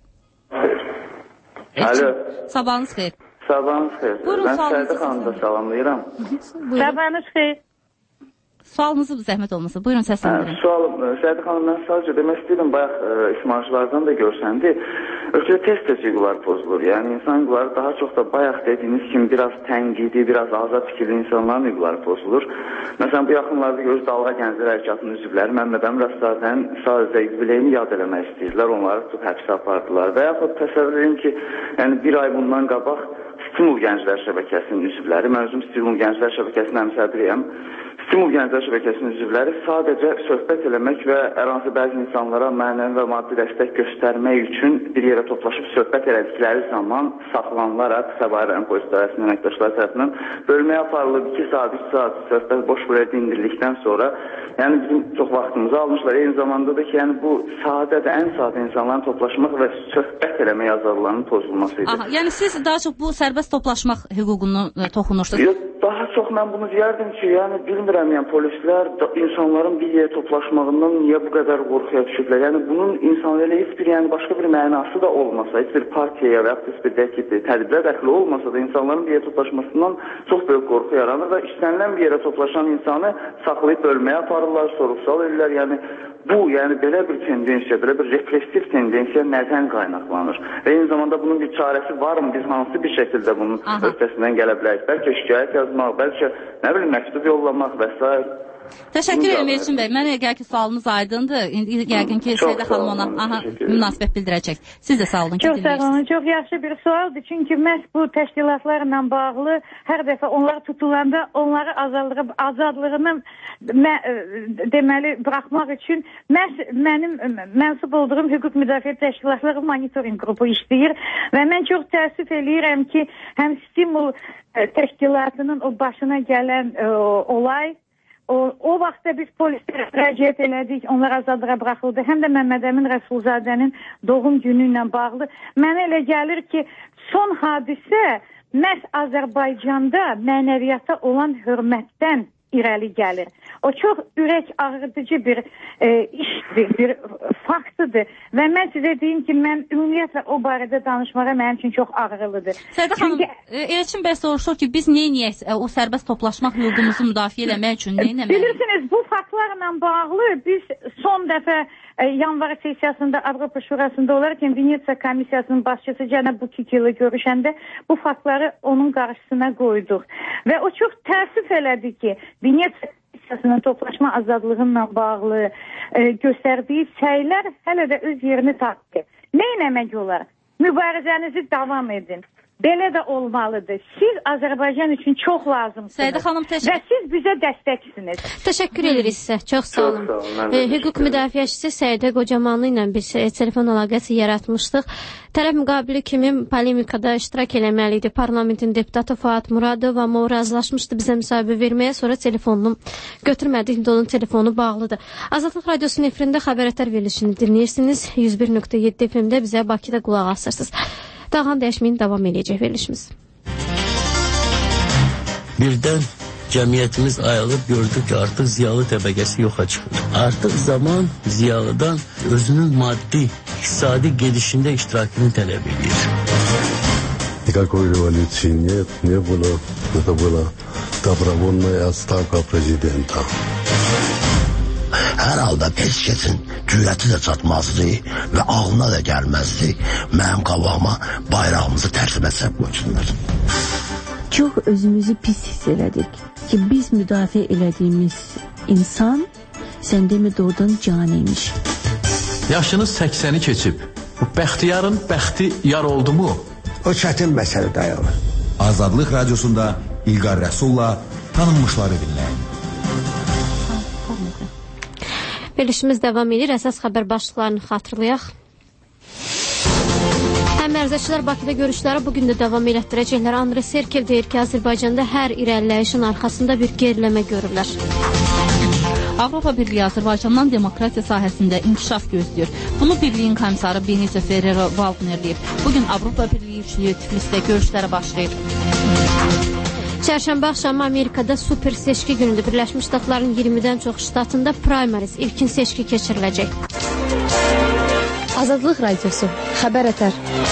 Alo. Sabahınız xeyir. Sabahınız xeyir. Buyurun, mən Səidə xanımı da salamlayıram. Sabahınız xeyir. Sualınızı zəhmət olmasa. Buyurun, səsləndirin. Sualım, Səidə xanım, mən sadəcə demək istəyirəm, bayaq ismarcılardan da görsəndi. Ölkədə tez-tez hüquqlar pozulur. Yəni, insan hüquqları daha çox da bayaq dediyiniz kimi biraz tənqidi, biraz azad fikirli insanların hüquqları pozulur. Məsələn, bu yaxınlarda görürüz, Dalğa Gənclər Hərəkatının üzvləri Məmməd Əmin Rəsadənin sadəcə yubileyini yad eləmək istəyirlər, onları tutub həbsə apardılar. Və yaxud təsəvvür edin ki, yəni bir ay bundan qabaq Stimul Gənclər Şəbəkəsinin üzvləri, mən özüm Stimul Gənclər Şəbəkəsinin həmsədriyəm. Stimul Gənclər Şəbəkəsinin üzvləri sadəcə söhbət eləmək və hər hansı bəzi insanlara mənəvi və maddi dəstək göstərmək üçün bir yerə toplaşıb söhbət elədikləri zaman saxlanılaraq Səbairənin polis idarəsinin əməkdaşları tərəfindən bölməyə aparılıb 2 saat, 3 saat söhbət boş buraya dindirildikdən sonra yəni bizim çox vaxtımızı almışlar. Eyni zamanda da ki, yəni bu sadə ən sadə insanların toplaşmaq və söhbət eləmək azadlığının pozulması idi. Aha, yəni siz daha çox bu sərbəst toplaşmaq hüququnu toxunursunuz. Yox, daha çox mən bunu deyərdim ki, yəni bilmirəm, yəni polislər insanların bir yerə toplaşmağından niyə bu qədər qorxuya düşüblər? Yəni bunun insanlarla heç bir, yəni başqa bir mənası da olmasa, heç bir partiyaya və yaxud da heç bir tədbirə dəxli olmasa da insanların bir yerə toplaşmasından çox böyük qorxu yaranır və istənilən bir yerə toplaşan insanı saxlayıb bölməyə aparırlar, sorğu-sual edirlər. Yəni bu, yəni belə bir tendensiya, belə bir repressiv tendensiya nədən qaynaqlanır? Və eyni zamanda bunun bir çarəsi varmı? Biz hansı bir şəkildə bunun öhdəsindən gələ bilərik? Bəlkə şikayət yazmaq, bəlkə nə bilim məktub yollamaq və s. Təşəkkür ederim Elçin bəy. Mənə yəqin ki, sualınız aydındır. İndi yəqin ki, Səidə xanım ona münasibət bildirəcək. Siz də sağ olun ki, dinləyirsiniz. Çox sağ olun. Çox yaxşı bir sualdır. Çünki məhz bu təşkilatlarla bağlı hər dəfə onlar tutulanda onları azadlığını deməli buraxmaq üçün məhz mənim mənsub olduğum hüquq müdafiə təşkilatları monitoring qrupu işləyir və mən çox təəssüf eləyirəm ki, həm Stimul təşkilatının o başına gələn olay, o vaxtda biz polislərə müraciət elədik, onlar azadlığa buraxıldı. Həm də Məmməd Əmin Rəsulzadənin doğum günü ilə bağlı. Mənə elə gəlir ki, son hadisə məhz Azərbaycanda mənəviyyata olan hörmətdən irəli gəlir. O çox ürək ağrıdıcı bir işdir, bir faktıdır. Və mən sizə deyim ki, mən ümumiyyətlə o barədə danışmağa mənim üçün çox ağrılıdır. Səidə xanım, Elçin bəy soruşur ki, biz neyniyək o sərbəst toplaşmaq hüququmuzu müdafiə eləmək üçün neynəməliyik? Bilirsiniz, bu faktlarla bağlı biz son dəfə yanvar sessiyasında Avropa Şurasında olaraq Venesiya Komissiyasının başçısı cənab Bukikili görüşəndə bu faktları onun qarşısına qoyduq. Və o çox təəssüf elədi ki, Venesiya Komissiyasının toplaşma azadlığıyla bağlı göstərdiyi səylər hələ də öz yerini tapdı. Nə eləmək olar? Mübarizənizi davam edin. belə də olmalıdır. Siz Azərbaycan üçün çox lazımsınız. Səidə xanım, və siz bizə dəstəksiniz. Təşəkkür edirik sizə. Çox sağ olun. Hüquq müdafiəçisi Səidə Qocamanlı ilə biz telefon əlaqəsi yaratmışdıq. Tərəf müqabili kimi polemikada iştirak eləməli idi. Parlamentin deputatı Fuad Muradov, amma o razılaşmışdı bizə müsahibə verməyə, sonra telefonunu götürmədi. İndi onun telefonu bağlıdır. Azadlıq Radiosunun efirində xəbər ətər verilişini dinləyirsiniz. 101.7 FM-də bizə Bakıda qulaq asırsınız. Dağın dəyişməyin davam edəcək verilişimiz. Birdən cəmiyyətimiz ayılıb gördü ki, artıq ziyalı təbəqəsi yoxa çıxır. Artıq zaman ziyalıdan özünün maddi, iqtisadi gedişində iştirakını tələb edir. Никакой революции нет, не было. Это была добровольная отставка президента. Hər halda tez keçin, cürəti də çatmazdı və ağlına da gəlməzdi. Mənim qabağıma bayrağımızı tərsimə səb qoysunlar. Çox özümüzü pis hiss elədik ki, biz müdafiə elədiyimiz insan sən demə doğrudan canıymış. Yaşınız 80-i keçib. Bu bəxtiyarın bəxti yar oldu mu? O çətin məsələ dayanır. Azadlıq Radiosunda İlqar Rəsulla tanınmışları dinləyin. Verilişimiz davam edir. Əsas xəbər başlıqlarını xatırlayaq. Həm ərzəçilər Bakıda görüşləri bugün də davam elətdirəcəklər. Andrey Serkel deyir ki, Azərbaycanda hər irəliləyişin arxasında bir geriləmə görürlər. Avropa Birliyi Azərbaycandan demokratiya sahəsində inkişaf gözləyir. Bunu Birliyin komissarı Benicio Ferrero Waldner deyib. Bugün Avropa Birliyi üçlüyü Tiflisdə görüşləri başlayır. Çərşənbə axşamı Amerikada super seçki günüdür. Birləşmiş Ştatların 20-dən çox ştatında primaries, ilkin seçki keçiriləcək. Azadlıq Radiosu, xəbər ətər.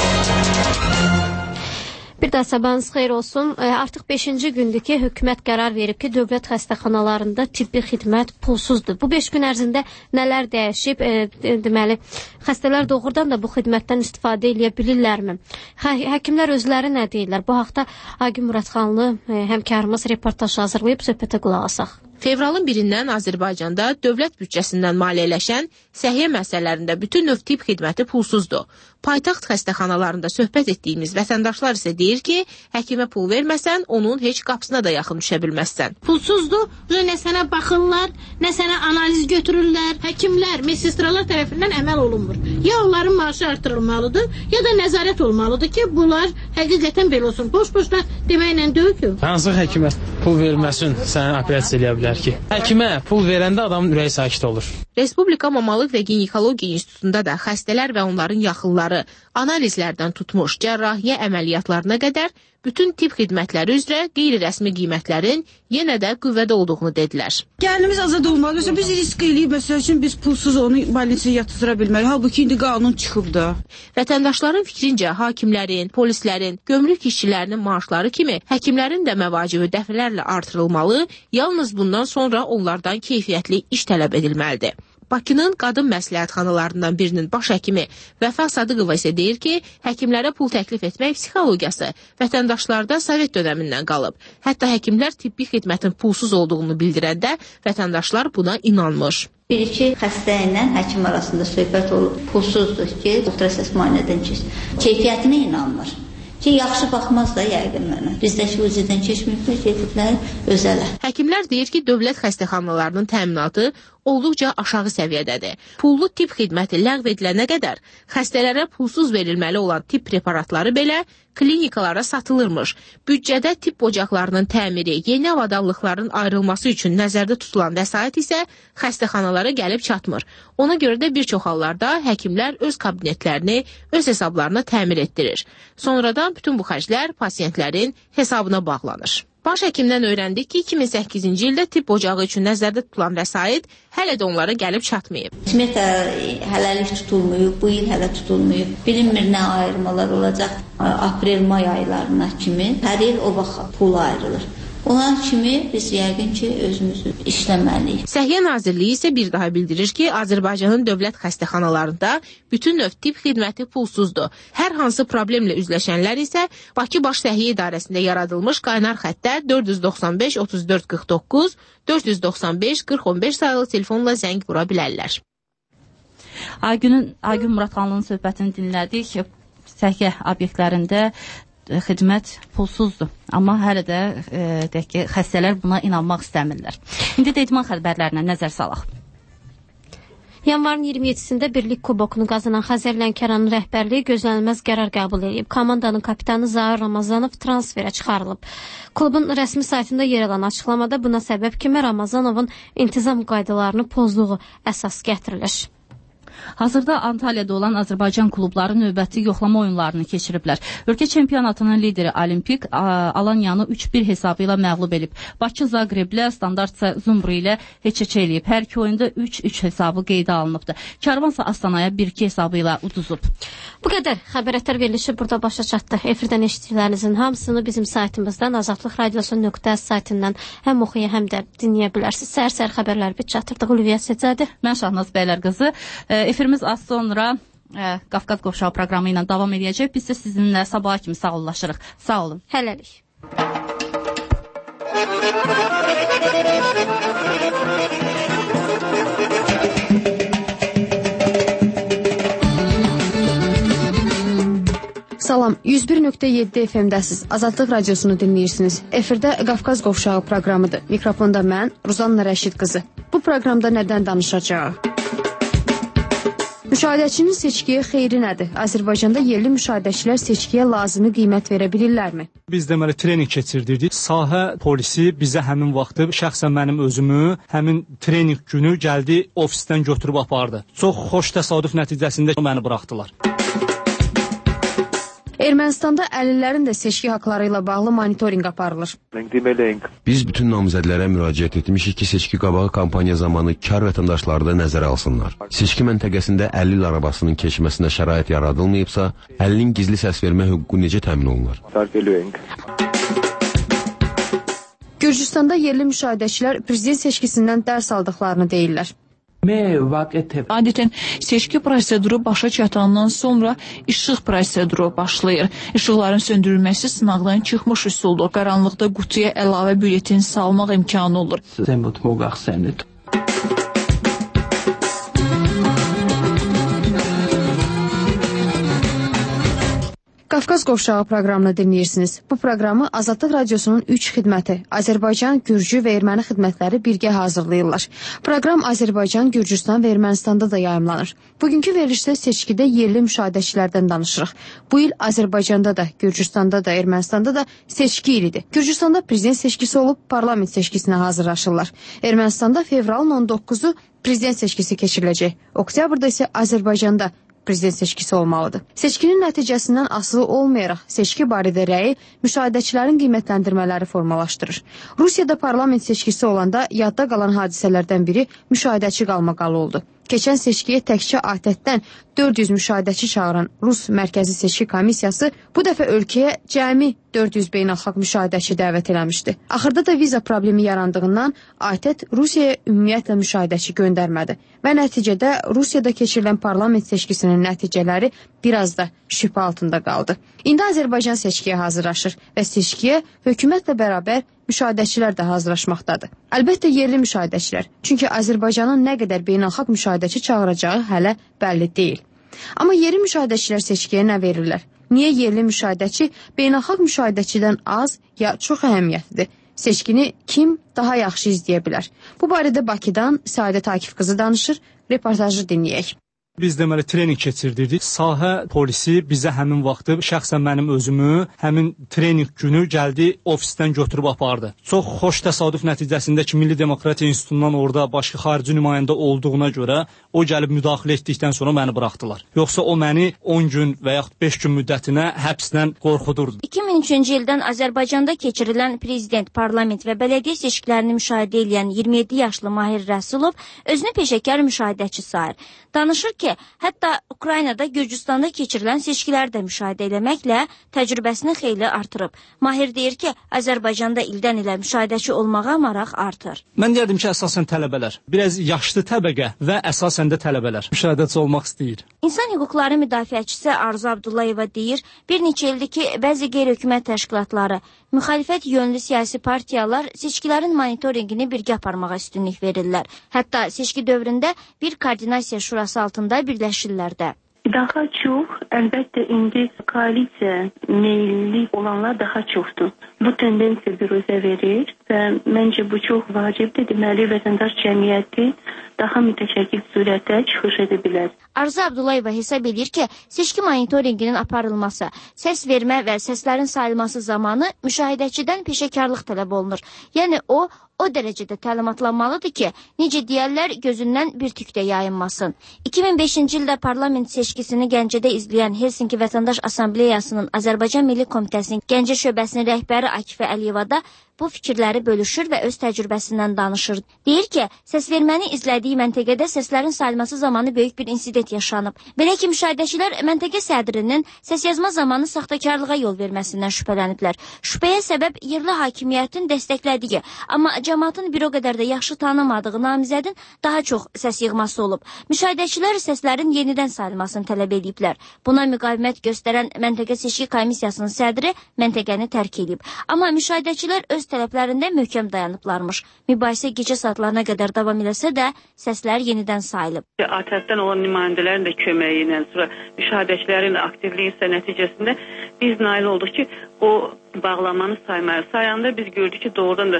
Bir daha sabahınız xeyir olsun. Artıq 5-ci gündür ki, hökumət qərar verib ki, dövlət xəstəxanalarında tibbi xidmət pulsuzdur. Bu 5 gün ərzində nələr dəyişib? Deməli, xəstələr doğrudan da bu xidmətdən istifadə edə bilirlərmi? Həkimlər özləri nə deyirlər? Bu haqda Agim Muradxanlı həmkarımız reportaj hazırlayıb söhbətə qulaq asaq. Fevralın 1-dən Azərbaycanda dövlət büdcəsindən maliyyələşən səhiyyə məsələlərində bütün növ tibb xidməti pulsuzdur. Paytaxt xəstəxanalarında söhbət etdiyimiz vətəndaşlar isə deyir ki, həkimə pul verməsən, onun heç qapısına da yaxın düşə bilməzsən. Pulsuzdur, nə sənə baxırlar, nə sənə analiz götürürlər. Həkimlər, medsestralar tərəfindən əməl olunmur. Ya onların maaşı artırılmalıdır, ya da nəzarət olmalıdır ki, bunlar həqiqətən belə olsun. Boş-boşda deməklə deyil ki. Hansı həkimə pul verməsin, səni operasiya eləyə bilər ki? Həkimə pul verəndə adamın ürəyi sakit olur. Respublika Mamalıq və Ginekologiya İnstitutunda da xəstələr və onların yaxınları analizlərdən tutmuş cərrahiyyə əməliyyatlarına qədər bütün tibb xidmətləri üzrə qeyri-rəsmi qiymətlərin yenə də qüvvədə olduğunu dedilər. Gəlirimiz azad olmalıdır. Biz risk eləyib, məsəl üçün biz pulsuz onu больницaya yatıra bilmərik. Halbuki indi qanun çıxıb da. Vətəndaşların fikrincə hakimlərin, polislərin, gömrük işçilərinin maaşları kimi həkimlərin də məvacibi dəfələrlə artırılmalı, yalnız bundan sonra onlardan keyfiyyətli iş tələb edilməlidir. Bakının qadın məsləhətxanalarından birinin baş həkimi Vəfa Sadıqova isə deyir ki, həkimlərə pul təklif etmək psixologiyası vətəndaşlarda Sovet dönəmindən qalıb. Hətta həkimlər tibbi xidmətin pulsuz olduğunu bildirəndə vətəndaşlar buna inanmır. Bir-iki xəstə ilə həkim arasında söhbət olub, pulsuzdur ki, ultrasəs müayinədən keyfiyyətinə inanmır. Ki, yaxşı baxmaz da yəqin mənə. Bizdəki uzidən keçməyiblər, gediblər özələ. Həkimlər deyir ki, dövlət xəstəxanalarının təminatı olduqca aşağı səviyyədədir. Pullu tibb xidməti ləğv edilənə qədər xəstələrə pulsuz verilməli olan tibb preparatları belə klinikalara satılırmış. Büdcədə tibb ocaqlarının təmiri, yeni avadanlıqların ayrılması üçün nəzərdə tutulan vəsait isə xəstəxanalara gəlib çatmır. Ona görə də bir çox hallarda həkimlər öz kabinetlərini öz hesablarına təmir etdirir. Sonradan bütün bu xərclər pasiyentlərin hesabına bağlanır. Baş həkimdən öyrəndik ki, 2008-ci ildə tibb ocağı üçün nəzərdə tutulan vəsait hələ də onlara gəlib çatmayıb. Smeta hələlik tutulmayıb, bu il hələ tutulmayıb. Bilinmir nə ayırmalar olacaq. Aprel-may aylarına kimi hər il o vaxt pul ayrılır. Ona kimi biz yəqin ki, özümüzü işləməliyik. Səhiyyə Nazirliyi isə bir daha bildirir ki, Azərbaycanın dövlət xəstəxanalarında bütün növ tibb xidməti pulsuzdur. Hər hansı problemlə üzləşənlər isə Bakı Baş Səhiyyə İdarəsində yaradılmış qaynar xəttə 495 34 49, 495 40 15 sayılı telefonla zəng vura bilərlər. Aygün Muradxanlının söhbətini dinlədik. Səhiyyə obyektlərində xidmət pulsuzdur. Amma hələ də deyək ki, xəstələr buna inanmaq istəmirlər. İndi də idman xəbərlərinə nəzər salaq. Yanvarın 27-sində Birlik Kubokunu qazanan Xəzər Lənkəranın rəhbərliyi gözlənilməz qərar qəbul edib. Komandanın kapitanı Zahir Ramazanov transferə çıxarılıb. Klubun rəsmi saytında yer alan açıqlamada buna səbəb kimi Ramazanovun intizam qaydalarını pozduğu əsas gətirilir. Hazırda Antalya'da olan Azərbaycan klubları növbəti yoxlama oyunlarını keçiriblər. Ölkə çempionatının lideri Olimpik Alanya'nı 3-1 hesabı ilə məğlub edib. Bakı Zagreblə, Standart Zumbru ilə heç-heç eləyib. Hər iki oyunda 3-3 hesabı qeydə alınıbdır. Karvansa Astanaya 1-2 hesabı ilə uduzub. Bu qədər xəbərətlər verilişi burada başa çatdı. Efirdən eşitdiklərinizin hamısını bizim saytımızdan Azadlıq Radiosu.az saytından həm oxuya, həm də dinləyə bilərsiniz. Səhər-səhər xəbərlər bir çatırdıq. Ülviyə Səcədi. Mən Şahnaz Bəylər qızı. Efirimiz az sonra Qafqaz Qovşağı proqramı ilə davam edəcək. Biz də sizinlə sabaha kimi sağollaşırıq. Sağ olun. Hələlik. Salam, 101.7 FM-dəsiz. Azadlıq Radiosunu dinləyirsiniz. Efirdə Qafqaz Qovşağı proqramıdır. Mikrofonda mən, Ruzanna Rəşid qızı. Bu proqramda nədən danışacağıq? Müşahidəçinin seçkiyə xeyri nədir? Azərbaycanda yerli müşahidəçilər seçkiyə lazımi qiymət verə bilirlərmi? Biz deməli trening keçirdirdik. Sahə polisi bizə həmin vaxtı, şəxsən mənim özümü, həmin trening günü gəldi, ofisdən götürüb apardı. Çox xoş təsadüf nəticəsində məni buraxdılar. Ermənistanda əlillərin də seçki haqları ilə bağlı monitorinq aparılır. Biz bütün namizədlərə müraciət etmişik ki, seçki qabağı kampaniya zamanı kar vətəndaşları da nəzərə alsınlar. Seçki məntəqəsində əlil arabasının keçməsinə şərait yaradılmayıbsa, əlilin gizli səs vermə hüququ necə təmin olunur? Gürcüstanda yerli müşahidəçilər prezident seçkisindən dərs aldıqlarını deyirlər. Adətən seçki proseduru başa çatandan sonra işıq proseduru başlayır. İşıqların söndürülməsi sınaqdan çıxmış üsuldur. Qaranlıqda qutuya əlavə bülletin salmaq imkanı olur. Qafqaz Qovşağı proqramını dinləyirsiniz. Bu proqramı Azadlıq Radiosunun 3 xidməti, Azərbaycan, Gürcü və Erməni xidmətləri birgə hazırlayırlar. Proqram Azərbaycan, Gürcüstan və Ermənistanda da yayımlanır. Bugünkü verilişdə seçkidə yerli müşahidəçilərdən danışırıq. Bu il Azərbaycanda da, Gürcüstanda da, Ermənistanda da seçki ilidir. Gürcüstanda prezident seçkisi olub, parlament seçkisinə hazırlaşırlar. Ermənistanda fevralın 19-u prezident seçkisi keçiriləcək. Oktyabrda isə Azərbaycanda prezident seçkisi olmalıdır. Seçkinin nəticəsindən asılı olmayaraq seçki barədə rəyi müşahidəçilərin qiymətləndirmələri formalaşdırır. Rusiyada parlament seçkisi olanda yadda qalan hadisələrdən biri müşahidəçi qalmaqalı oldu. Keçən seçkiyə təkcə ATƏT-dən 400 müşahidəçi çağıran Rus Mərkəzi Seçki Komissiyası bu dəfə ölkəyə cəmi 400 beynəlxalq müşahidəçi dəvət eləmişdi. Axırda da viza problemi yarandığından ATƏT Rusiyaya ümumiyyətlə müşahidəçi göndərmədi və nəticədə Rusiyada keçirilən parlament seçkisinin nəticələri biraz da şübhə altında qaldı. İndi Azərbaycan seçkiyə hazırlaşır və seçkiyə hökumətlə bərabər müşahidəçilər də hazırlaşmaqdadır. Əlbəttə yerli müşahidəçilər, çünki Azərbaycanın nə qədər beynəlxalq müşahidəçi çağıracağı hələ bəlli deyil. Amma yerli müşahidəçilər seçkiyə nə verirlər? Niyə yerli müşahidəçi beynəlxalq müşahidəçidən az ya çox əhəmiyyətlidir? Seçkini kim daha yaxşı izləyə bilər? Bu barədə Bakıdan Səadət Akif qızı danışır, reportajı dinləyək. Biz deməli trening keçirdirdik. Sahə polisi bizə həmin vaxtı, şəxsən mənim özümü, həmin trening günü gəldi, ofisdən götürüb apardı. Çox xoş təsadüf nəticəsində ki, Milli Demokratiya İnstitutundan orada başqa xarici nümayəndə olduğuna görə o gəlib müdaxilə etdikdən sonra məni buraxdılar. Yoxsa o məni 10 gün və yaxud 5 gün müddətinə həbsdən qorxudurdu. 2003-cü ildən Azərbaycanda keçirilən prezident, parlament və bələdiyyə seçkilərini müşahidə edən 27 yaşlı Mahir Rəsulov özünü peşəkar müşahidəçi sayır. Danışır ki, hətta Ukraynada, Gürcüstanda keçirilən seçkiləri də müşahidə etməklə təcrübəsini xeyli artırıb. Mahir deyir ki, Azərbaycanda ildən ilə müşahidəçi olmağa maraq artır. Mən deyirdim ki, əsasən tələbələr, biraz yaşlı təbəqə və əsasən də tələbələr müşahidəçi olmaq istəyir. İnsan hüquqları müdafiəçisi Arzu Abdullayeva deyir, bir neçə ildir ki, bəzi qeyri-hökumət təşkilatları, müxalifət yönlü siyasi partiyalar seçkilərin monitoringini birgə aparmağa üstünlük verirlər. Hətta seçki dövründə bir koordinasiya şurası altında birləşirlər də. Daha çox, əlbəttə indi koalisiya meyilli olanlar daha çoxdur. Bu tendensiya büruzə verir və məncə bu çox vacibdir. Deməli, vətəndaş cəmiyyəti daha mütəşəkkil surətdə çıxış edə bilər. Arzu Abdullayeva hesab edir ki, seçki monitoringinin aparılması, səs vermə və səslərin sayılması zamanı müşahidəçidən peşəkarlıq tələb olunur. Yəni o dərəcədə təlimatlanmalıdır ki, necə deyərlər, gözündən bir tük də yayınmasın. 2005-ci ildə parlament seçkisini Gəncədə izləyən Helsinki Vətəndaş Assambleyasının Azərbaycan Milli Komitəsinin Gəncə şöbəsinin rəhbəri Akifə Əliyeva da bu fikirləri bölüşür və öz təcrübəsindən danışır. Deyir ki, səsverməni izlədiyi məntəqədə səslərin sayılması zamanı böyük bir insident yaşanıb. Belə ki, müşahidəçilər məntəqə sədrinin səs yazma zamanı saxtakarlığa yol verməsindən şübhələniblər. Şübhəyə səbəb yerli hakimiyyətin dəstəklədiyi, amma cəmaatın bir o qədər də yaxşı tanımadığı namizədin daha çox səs yığması olub. Müşahidəçilər səslərin yenidən sayılmasını tələb ediblər. Buna müqavimət göstərən məntəqə seçki komissiyasının sədri məntəqəni tərk edib. Amma müşahidəçilər öz tələblərində möhkəm dayanıblarmış. Mübahisə gecə saatlarına qədər davam eləsə də səslər yenidən sayılıb. ATƏT-dən olan nümayəndələrin də köməyi ilə, sonra müşahidəçilərin aktivliyi isə nəticəsində biz nail olduq ki, o bağlamanı sayanda biz gördük ki, doğrudan da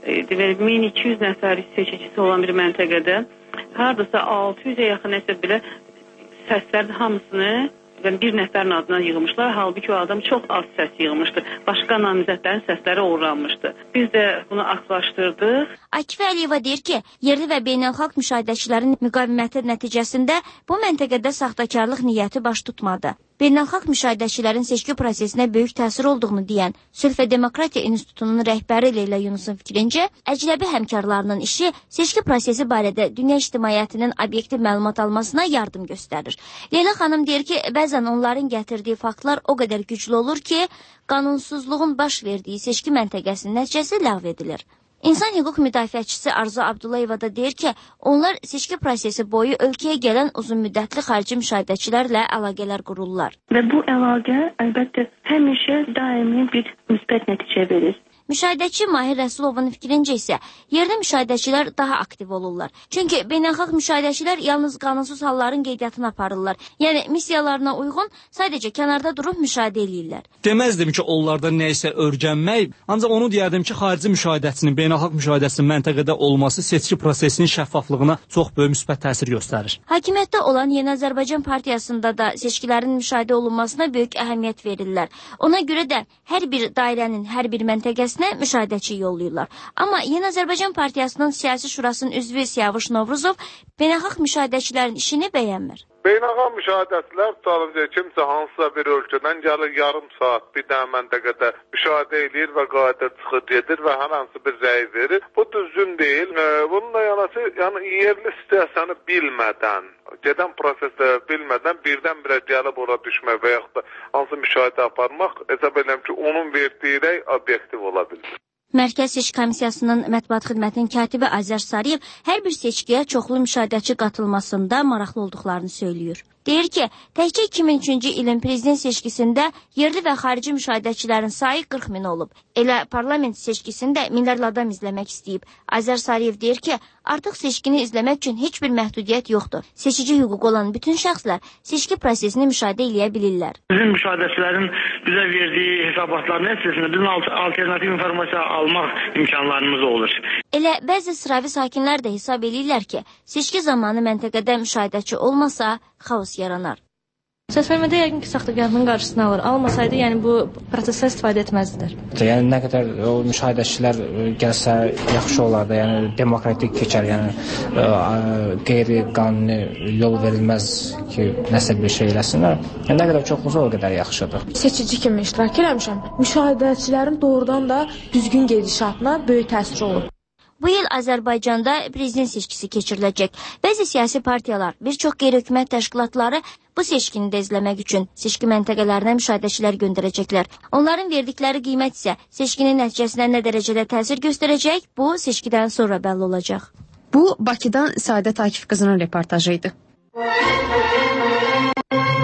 1200 nəfərlik seçicisi olan bir məntəqədə hardasa 600-ə yaxın nəsə belə səslərin hamısını bir nəfərin adına yığmışlar. Halbuki o adam çox az səs yığmışdı. Başqa namizədlərin səsləri oğurlanmışdı. Biz də bunu aklaşdırdıq. Akifə Əliyeva deyir ki, yerli və beynəlxalq müşahidəçilərin müqaviməti nəticəsində bu məntəqədə saxtakarlıq niyyəti baş tutmadı. Beynəlxalq müşahidəçilərin seçki prosesinə böyük təsir olduğunu deyən Sülh və Demokratiya İnstitutunun rəhbəri Leyla Yunusun fikrincə, əcnəbi həmkarlarının işi seçki prosesi barədə dünya ictimaiyyətinin obyektiv məlumat almasına yardım göstərir. Leyla xanım deyir ki, bəzən onların gətirdiyi faktlar o qədər güclü olur ki, qanunsuzluğun baş verdiyi seçki məntəqəsinin nəticəsi ləğv edilir. İnsan hüquq müdafiəçisi Arzu Abdullayeva da deyir ki, onlar seçki prosesi boyu ölkəyə gələn uzun müddətli xarici müşahidəçilərlə əlaqələr qururlar. Və bu əlaqə əlbəttə həmişə daimi bir müsbət nəticə verir. Müşahidəçi Mahir Rəsulovun fikrincə isə yerli müşahidəçilər daha aktiv olurlar. Çünki beynəlxalq müşahidəçilər yalnız qanunsuz halların qeydiyyatını aparırlar. Yəni missiyalarına uyğun sadəcə kənarda durub müşahidə eləyirlər. Deməzdim ki, onlarda nə isə öyrənmək, ancaq onu deyərdim ki, xarici müşahidəçinin, beynəlxalq müşahidəsinin məntəqədə olması seçki prosesinin şəffaflığına çox böyük müsbət təsir göstərir. Hakimiyyətdə olan Yeni Azərbaycan Partiyasında da seçkilərin müşahidə olunmasına böyük əhəmiyyət verirlər. Ona görə də hər bir dairənin, hər bir məntəqəsinin müşahidəçi yollayırlar. Amma Yeni Azərbaycan Partiyasının siyasi şurasının üzvü Siyavuş Novruzov beynəlxalq müşahidəçilərin işini bəyənmir. Beynəlxalq müşahidəçilər tutalım kimsə hansısa bir ölkədən gəlir yarım saat bir dənə məntəqədə müşahidə edir və qayıdır çıxır gedir və hər hansı bir rəy verir. Bu düzgün deyil. Bununla yanaşı yerli siyasəni bilmədən, gedən prosesdə bilmədən birdən-birə gəlib ora düşmək və yaxud da hansı müşahidə aparmaq hesab edirəm ki, onun verdiyi rəy obyektiv ola bilər. Mərkəz Seçki Komissiyasının mətbuat xidmətinin katibi Azər Sarıyev hər bir seçkiyə çoxlu müşahidəçi qatılmasında maraqlı olduqlarını söylüyor. Deyir ki, təkcə 2003-cü ilin prezident seçkisində yerli və xarici müşahidəçilərin sayı 40 min olub. Elə parlament seçkisində minlərlə adam izləmək istəyib. Azər Sarıyev deyir ki, artıq seçkini izləmək üçün heç bir məhdudiyyət yoxdur. Seçici hüququ olan bütün şəxslər seçki prosesini müşahidə eləyə bilirlər. Bizim müşahidəçilərin bizə verdiyi hesabatlar nəticəsində bizim alternativ informasiya almaq imkanlarımız olur. Elə bəzi sıravi sakinlər də hesab eləyirlər ki, seçki zamanı məntəqədə müşahidəçi olmasa, xaos yaranar. Səsvermədə yəqin ki, saxtakarlığın qarşısını alır. Almasaydı, yəni bu prosesdə istifadə etməzdilər. Yəni nə qədər o müşahidəçilər gəlsə yaxşı olardı. Yəni demokratik keçər, yəni qeyri-qanuni yol verilməz ki, nəsə bir şey eləsinlər. Yəni nə qədər çox olsa o qədər yaxşıdır. Seçici kimi iştirak eləmişəm. Müşahidəçilərin doğrudan da düzgün gedişatına böyük təsir olur. Bu il Azərbaycanda prezident seçkisi keçiriləcək. Bəzi siyasi partiyalar, bir çox qeyri-hökumət təşkilatları bu seçkini də izləmək üçün seçki məntəqələrinə müşahidəçilər göndərəcəklər. Onların verdikləri qiymət isə seçkinin nəticəsinə nə dərəcədə təsir göstərəcək, bu seçkidən sonra bəlli olacaq. Bu, Bakıdan Səadət Akif qızının reportajı idi.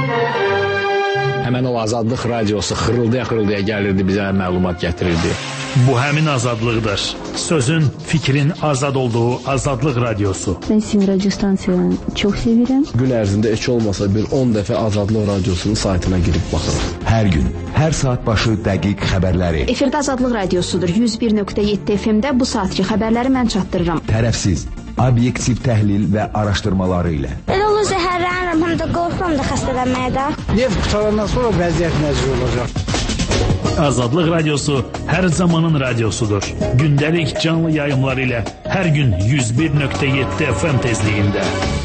Həmən o Azadlıq radiosu xırıldaya-xırıldaya gəlirdi, bizə məlumat gətirirdi. Bu həmin azadlıqdır. Sözün, fikrin azad olduğu Azadlıq Radiosu. Ben sizin radyo stansiyonu çok seviyorum. Gün ərzində heç olmasa bir 10 dəfə Azadlıq Radiosunun saytına girib baxırıq. Hər gün, hər saat başı dəqiq xəbərləri. Efirdə Azadlıq Radiosudur. 101.7 FM-də bu saatki xəbərləri mən çatdırıram. Tərəfsiz, obyektiv təhlil və araşdırmaları ilə. Elə olur zəhərlənirəm, həm də qorxuram da xəstələnməyə də. Neft qutarandan sonra vəziyyət necə olacaq? Azadlıq Radiosu hər zamanın radiosudur. Gündəlik canlı yayımlar ilə hər gün 101.7 FM tezliyində.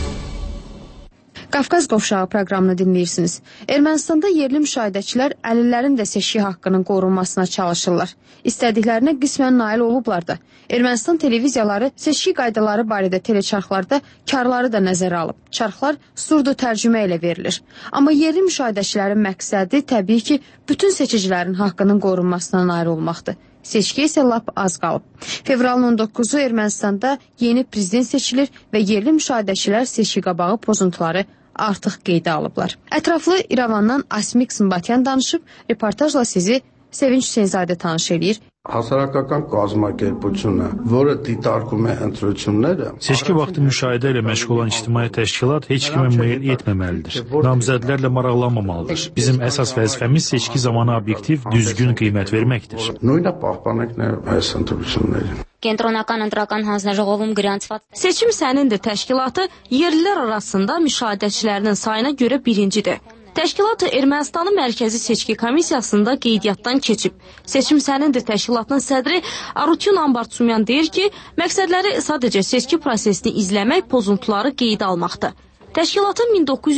Qafqaz Qovşağı proqramını dinləyirsiniz. Ermənistanda yerli müşahidəçilər əlillərin də seçki haqqının qorunmasına çalışırlar. İstədiklərinə qismən nail olublar da. Ermənistan televiziyaları seçki qaydaları barədə teleçarxlarda karları da nəzərə alıb. Çarxlar surdu tərcümə ilə verilir. Amma yerli müşahidəçilərin məqsədi təbii ki, bütün seçicilərin haqqının qorunmasına nail olmaqdır. Seçki isə lap az qalıb. Fevralın 19-u Ermənistanda yeni prezident seçilir və yerli müşahidəçilər seçki qabağı pozuntuları artıq qeydə alıblar. Ətraflı İrəvandan Asmik Sımbatyan danışıb, reportajla sizi Sevinç Hüseynzadə tanış eləyir. Հասարակական կազմակերպությունը, որը դիտարկում է ընտրությունները, seçki vaxtı müşahidə ilə məşğul olan ictimai təşkilat heç kimə meyil etməməlidir. Namizədlərlə maraqlanmamalıdır. Bizim əsas vəzifəmiz seçki zamanı obyektiv, düzgün qiymət verməkdir. Նույնը պահպանենք նաև այս ընտրություններին. Կենտրոնական ընտրական հանձնաժողովում գրանցված Seçim sənindir təşkilatı yerlilər arasında müşahidəçilərinin sayına görə birincidir. Təşkilat Ermənistanın Mərkəzi Seçki Komissiyasında qeydiyyatdan keçib. Seçim sənindir təşkilatının sədri Arutyun Ambartsumyan deyir ki, məqsədləri sadəcə seçki prosesini izləmək, pozuntuları qeydə almaqdır. Təşkilatın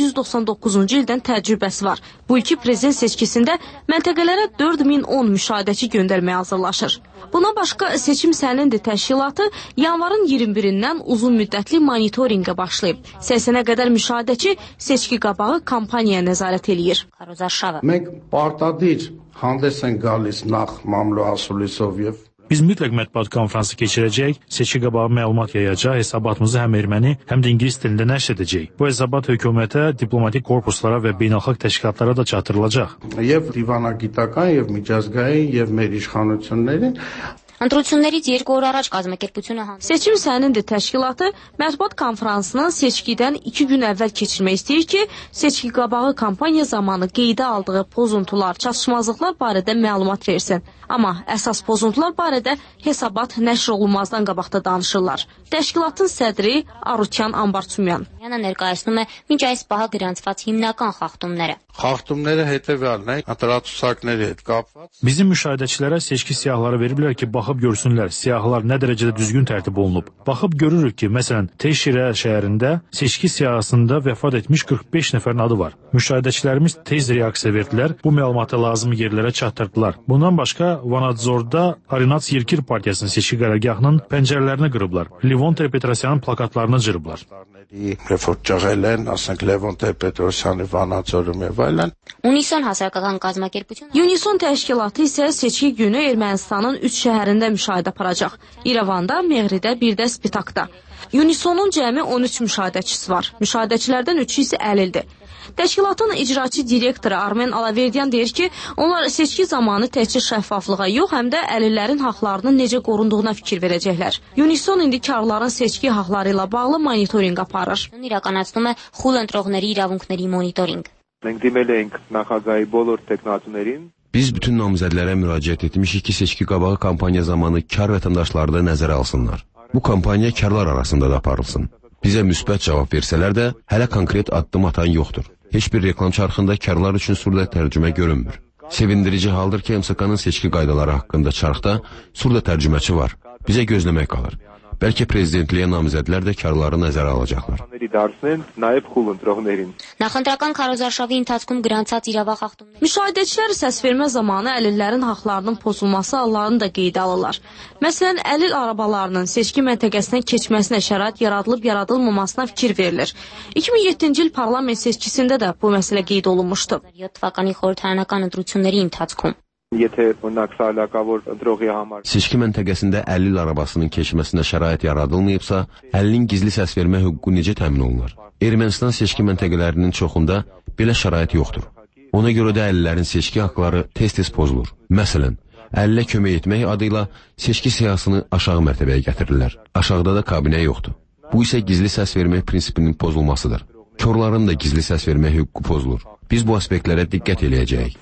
1999-cu ildən təcrübəsi var. Bu iki prezident seçkisində məntəqələrə 4010 müşahidəçi göndərməyə hazırlaşır. Buna başqa Seçim sənindir təşkilatı yanvarın 21-dən uzun müddətli monitorinqə başlayıb. 80-ə qədər müşahidəçi seçki qabağı kampaniyaya nəzarət eləyir. Մենք պարտադիր հանդես են գալիս նախ մամլո ասուլիսով եւ Biz mütləq mətbuat konfransı keçirəcək, seçki qabağı məlumat yayacaq, hesabatımızı həm erməni, həm də ingilis dilində nəşr edəcək. Bu hesabat hökumətə, diplomatik korpuslara və beynəlxalq təşkilatlara da çatdırılacaq. Եվ դիվանագիտական եւ միջազգային եւ մեր իշխանություններին Ընտրություններից 2 օր առաջ կազմակերպությունը Seçim sənindir təşkilatı mətbuat konfransını seçkidən 2 gün əvvəl keçirmək istəyir ki, seçki qabağı kampaniya zamanı qeydə aldığı pozuntular, çatışmazlıqlar barədə məlumat versin. Amma əsas pozuntular barədə hesabat nəşr olunmazdan qabaqda danışırlar. Təşkilatın sədri Arutyan Ambartsumyan. Ներկայացնում է մինչ այս պահը գրանցված հիմնական խախտումները։ Խախտումները հետեւյալն է, ընտրացուցակների հետ կապված Bizim müşahidəçilərə seçki siyahıları veriblər ki, baxıb görsünlər, siyahılar nə dərəcədə düzgün tərtib olunub. Baxıb görürük ki, məsələn, Teşirə şəhərində seçki siyahısında vəfat etmiş 45 nəfərin adı var. Müşahidəçilərimiz tez reaksiya verdilər, bu məlumatı lazım yerlərə çatdırdılar. Bundan başqa Vanadzorda Arinats Yerkir partiyasının seçki qərargahının pəncərələrini qırıblar. Levon Petrosyanın plakatlarını cırıblar. Ռեֆորտջաղել են, ասենք Լևոն Տեր-Պետրոսյանի Վանաձորում եւ այլն։ Unison հասարակական կազմակերպություն Unison təşkilatı isə seçki günü Ermənistanın 3 şəhərində müşahidə aparacaq. İrəvanda, Meğridə, bir də Spitakda. Unisonun cəmi 13 müşahidəçisi var. Müşahidəçilərdən 3-ü isə əlildir. Təşkilatın icraçı direktoru Armen Alaverdiyan deyir ki, onlar seçki zamanı təkcə şəffaflığa yox, həm də əlillərin haqlarının necə qorunduğuna fikir verəcəklər. Unison indi karların seçki haqları ilə bağlı monitorinq aparır. իրականացնում է խուլ ընտրողների իրավունքների մոնիտորինգ։ Մենք դիմել ենք նախագահի բոլոր տեխնատուներին Biz bütün namizədlərə müraciət etmişik ki, seçki qabağı kampaniya zamanı kar vətəndaşları da nəzərə alsınlar. Bu kampaniya karlar arasında da aparılsın. Bizə müsbət cavab versələr də, hələ konkret addım atan yoxdur. Heç bir reklam çarxında karlar üçün surda tərcümə görünmür. Sevindirici haldır ki, MSK-nın seçki qaydaları haqqında çarxda surda tərcüməçi var. Bizə gözləmək qalır. Bəlkə prezidentliyə namizədlər də karları nəzərə alacaqlar. Նախընտրական քարոզարշավի ընթացքում գրանցած իրավախախտումներ Müşahidəçilər səsvermə zamanı əlillərin haqlarının pozulması hallarını da qeydə alırlar. Məsələn, əlil arabalarının seçki məntəqəsindən keçməsinə şərait yaradılıb-yaradılmamasına fikir verilir. 2007-ci il parlament seçkisində də bu məsələ qeyd olunmuşdu. 7 թվականի խորհրդարանական ընտրությունների ընթացքում Seçki məntəqəsində əlil arabasının keçməsinə şərait yaradılmayıbsa, əlilin gizli səs vermə hüququ necə təmin olunur? Ermənistan seçki məntəqələrinin çoxunda belə şərait yoxdur. Ona görə də əlillərin seçki haqları tez-tez pozulur. Məsələn, Əlilə kömək etmək adıyla seçki siyasını aşağı mərtəbəyə gətirirlər. Aşağıda da kabinə yoxdur. Bu isə gizli səs vermək prinsipinin pozulmasıdır. Körlərin də gizli səs vermək hüququ pozulur. Biz bu aspektlərə diqqət eləyəcəyik.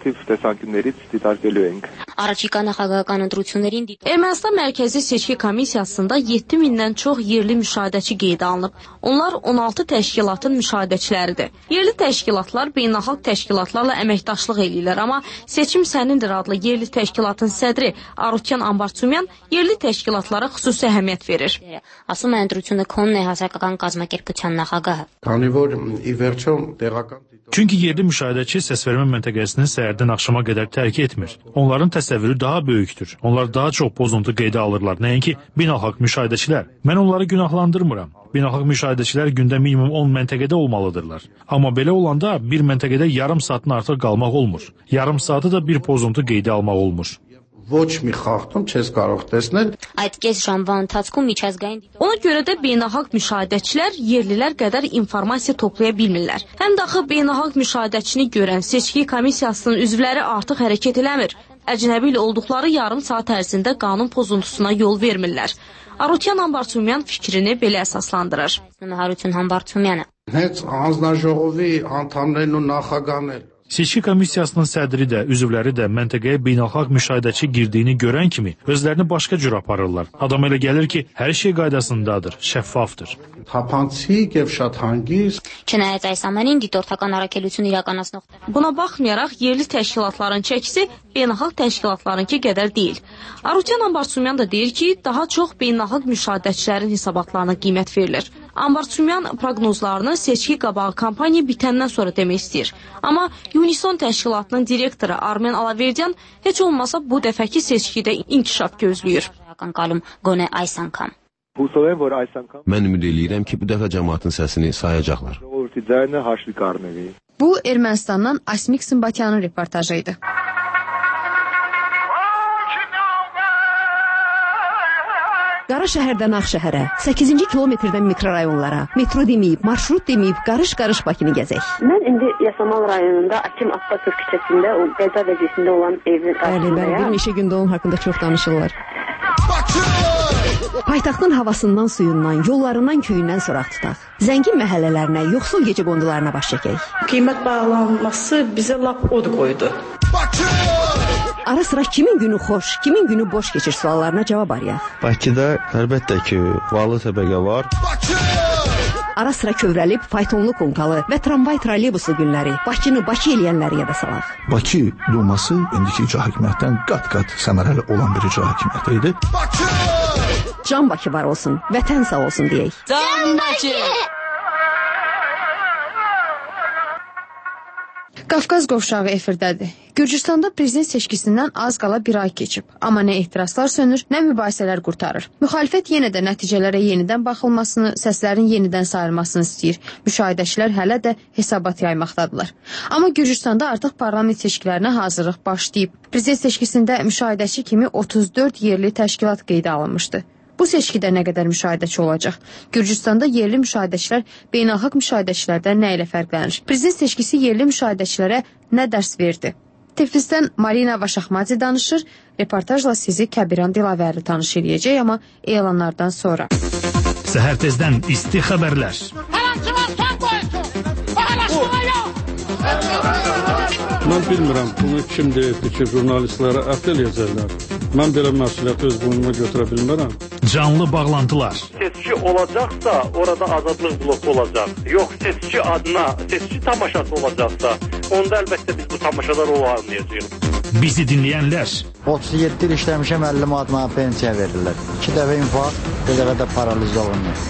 Առաջիկա նախագահական ընտրություններին Ermənistan Mərkəzi Seçki Komissiyasında 7000-dən çox yerli müşahidəçi qeydə alınıb. Onlar 16 təşkilatın müşahidəçiləridir. Yerli təşkilatlar beynəlxalq təşkilatlarla əməkdaşlıq eləyirlər, amma Seçim Sənindir adlı yerli təşkilatın sədri Arutyan Ambarçumyan yerli təşkilatlara xüsusi əhəmiyyət verir. Ասում է ընտրությունը քոնն է հասարակական կազմակերպության նախագահը։ Քանի որ ի վերջո տեղական Çünki yerli müşahidəçi səsvermə məntəqəsini səhərdən axşama qədər tərk etmir. Onların təsəvvürü daha böyükdür. Onlar daha çox pozuntu qeydə alırlar, nəinki beynəlxalq müşahidəçilər. Mən onları günahlandırmıram. Beynəlxalq müşahidəçilər gündə minimum 10 məntəqədə olmalıdırlar. Amma belə olanda bir məntəqədə yarım saatdan artıq qalmaq olmur. Yarım saatı da bir pozuntu qeydə almaq olmur. Ոչ մի խախտում չես կարող տեսնել։ Այդ կես ժամվա ընթացքում միջազգային Ona görə də beynəlxalq müşahidəçilər yerlilər qədər informasiya toplaya bilmirlər. Həm də axı beynəlxalq müşahidəçini görən seçki komissiyasının üzvləri artıq hərəkət eləmir. Əcnəbi ilə olduqları yarım saat ərzində qanun pozuntusuna yol vermirlər. Arutyan Ambarçumyan fikrini belə əsaslandırır. Arutyan Ambarçumyan Հենց հանձնաժողովի անդամներն ու նախագահներ Seçki komissiyasının sədri də, üzvləri də məntəqəyə beynəlxalq müşahidəçi girdiyini görən kimi özlərini başqa cür aparırlar. Adam elə gəlir ki, hər şey qaydasındadır, şəffafdır. Թափանցիկ եւ շատ հանգիստ Չնայած այս ամենին դիտորդական առաքելություն իրականացնող Buna baxmayaraq yerli təşkilatların çəkisi beynəlxalq təşkilatlarınki qədər deyil. Arutyan Ambarçumyan da deyir ki, daha çox beynəlxalq müşahidəçilərin hesabatlarına qiymət verilir. Ambarçumyan proqnozlarını seçki qabağı kampaniya bitəndən sonra demək istəyir. Amma Unison təşkilatının direktoru Armen Alaverdyan heç olmasa bu dəfəki seçkidə inkişaf gözləyir. Mən ümid eləyirəm ki, bu dəfə cəmaatın səsini sayacaqlar. Bu Ermənistandan Asmik Sımbatyanın reportajı idi. Qara şəhərdən Ağşəhərə, 8-ci kilometrdən mikrorayonlara, metro deməyib, marşrut deməyib, qarış-qarış Bakını gəzək. Mən indi Yasamal rayonunda Akim Abbasov küçəsində, o qəza vəziyyətində olan evin qarşısındayım. Bəli, bir neçə gündə onun haqqında çox danışırlar. Paytaxtın havasından, suyundan, yollarından, köyündən soraq tutaq. Zəngin məhəllələrinə, yoxsul gecə qondularına baş çəkək. Qiymət bağlanması bizə lap od qoydu. Ara sıra kimin günü xoş, kimin günü boş keçir suallarına cavab arayaq. Bakıda əlbəttə ki, varlı təbəqə var. Ara sıra kövrəlib faytonlu konkalı və tramvay trolleybusu günləri Bakını Bakı eləyənləri yada salaq. Bakı Duması indiki icra hakimiyyətdən qat-qat səmərəli olan bir icra hakimiyyəti idi. Can Bakı var olsun, vətən sağ olsun deyək. Can Bakı! Qafqaz qovşağı efirdədir. Gürcüstanda prezident seçkisindən az qala bir ay keçib. Amma nə etirazlar sönür, nə mübahisələr qurtarır. Müxalifət yenə də nəticələrə yenidən baxılmasını, səslərin yenidən sayılmasını istəyir. Müşahidəçilər hələ də hesabat yaymaqdadırlar. Amma Gürcüstanda artıq parlament seçkilərinə hazırlıq başlayıb. Prezident seçkisində müşahidəçi kimi 34 yerli təşkilat qeydə alınmışdı. Bu seçkidə nə qədər müşahidəçi olacaq? Gürcüstanda yerli müşahidəçilər beynəlxalq müşahidəçilərdən nə ilə fərqlənir? Prezident seçkisi yerli müşahidəçilərə nə dərs verdi? Tiflisdən Marina Vaşaxmadze danışır. Reportajla sizi Kəbiran Dilavəri tanış edəcək, amma elanlardan sonra. Səhər tezdən isti xəbərlər. Mən bilmirəm, bunu kim deyirdi ki, jurnalistlərə ət eləyəcəklər. Mən belə məsuliyyəti öz boynuma götürə bilmərəm. Canlı bağlantılar. Seçki olacaqsa, orada azadlıq bloku olacaq. Yox, seçki adına, seçki tamaşası olacaqsa, onda əlbəttə biz bu tamaşalar olanlayacağıq. Bizi dinləyənlər. 37 il işləmişəm, 50 manat mənə pensiya verirlər. 2 dəfə infarkt, bir dəfə də paraliz olunur.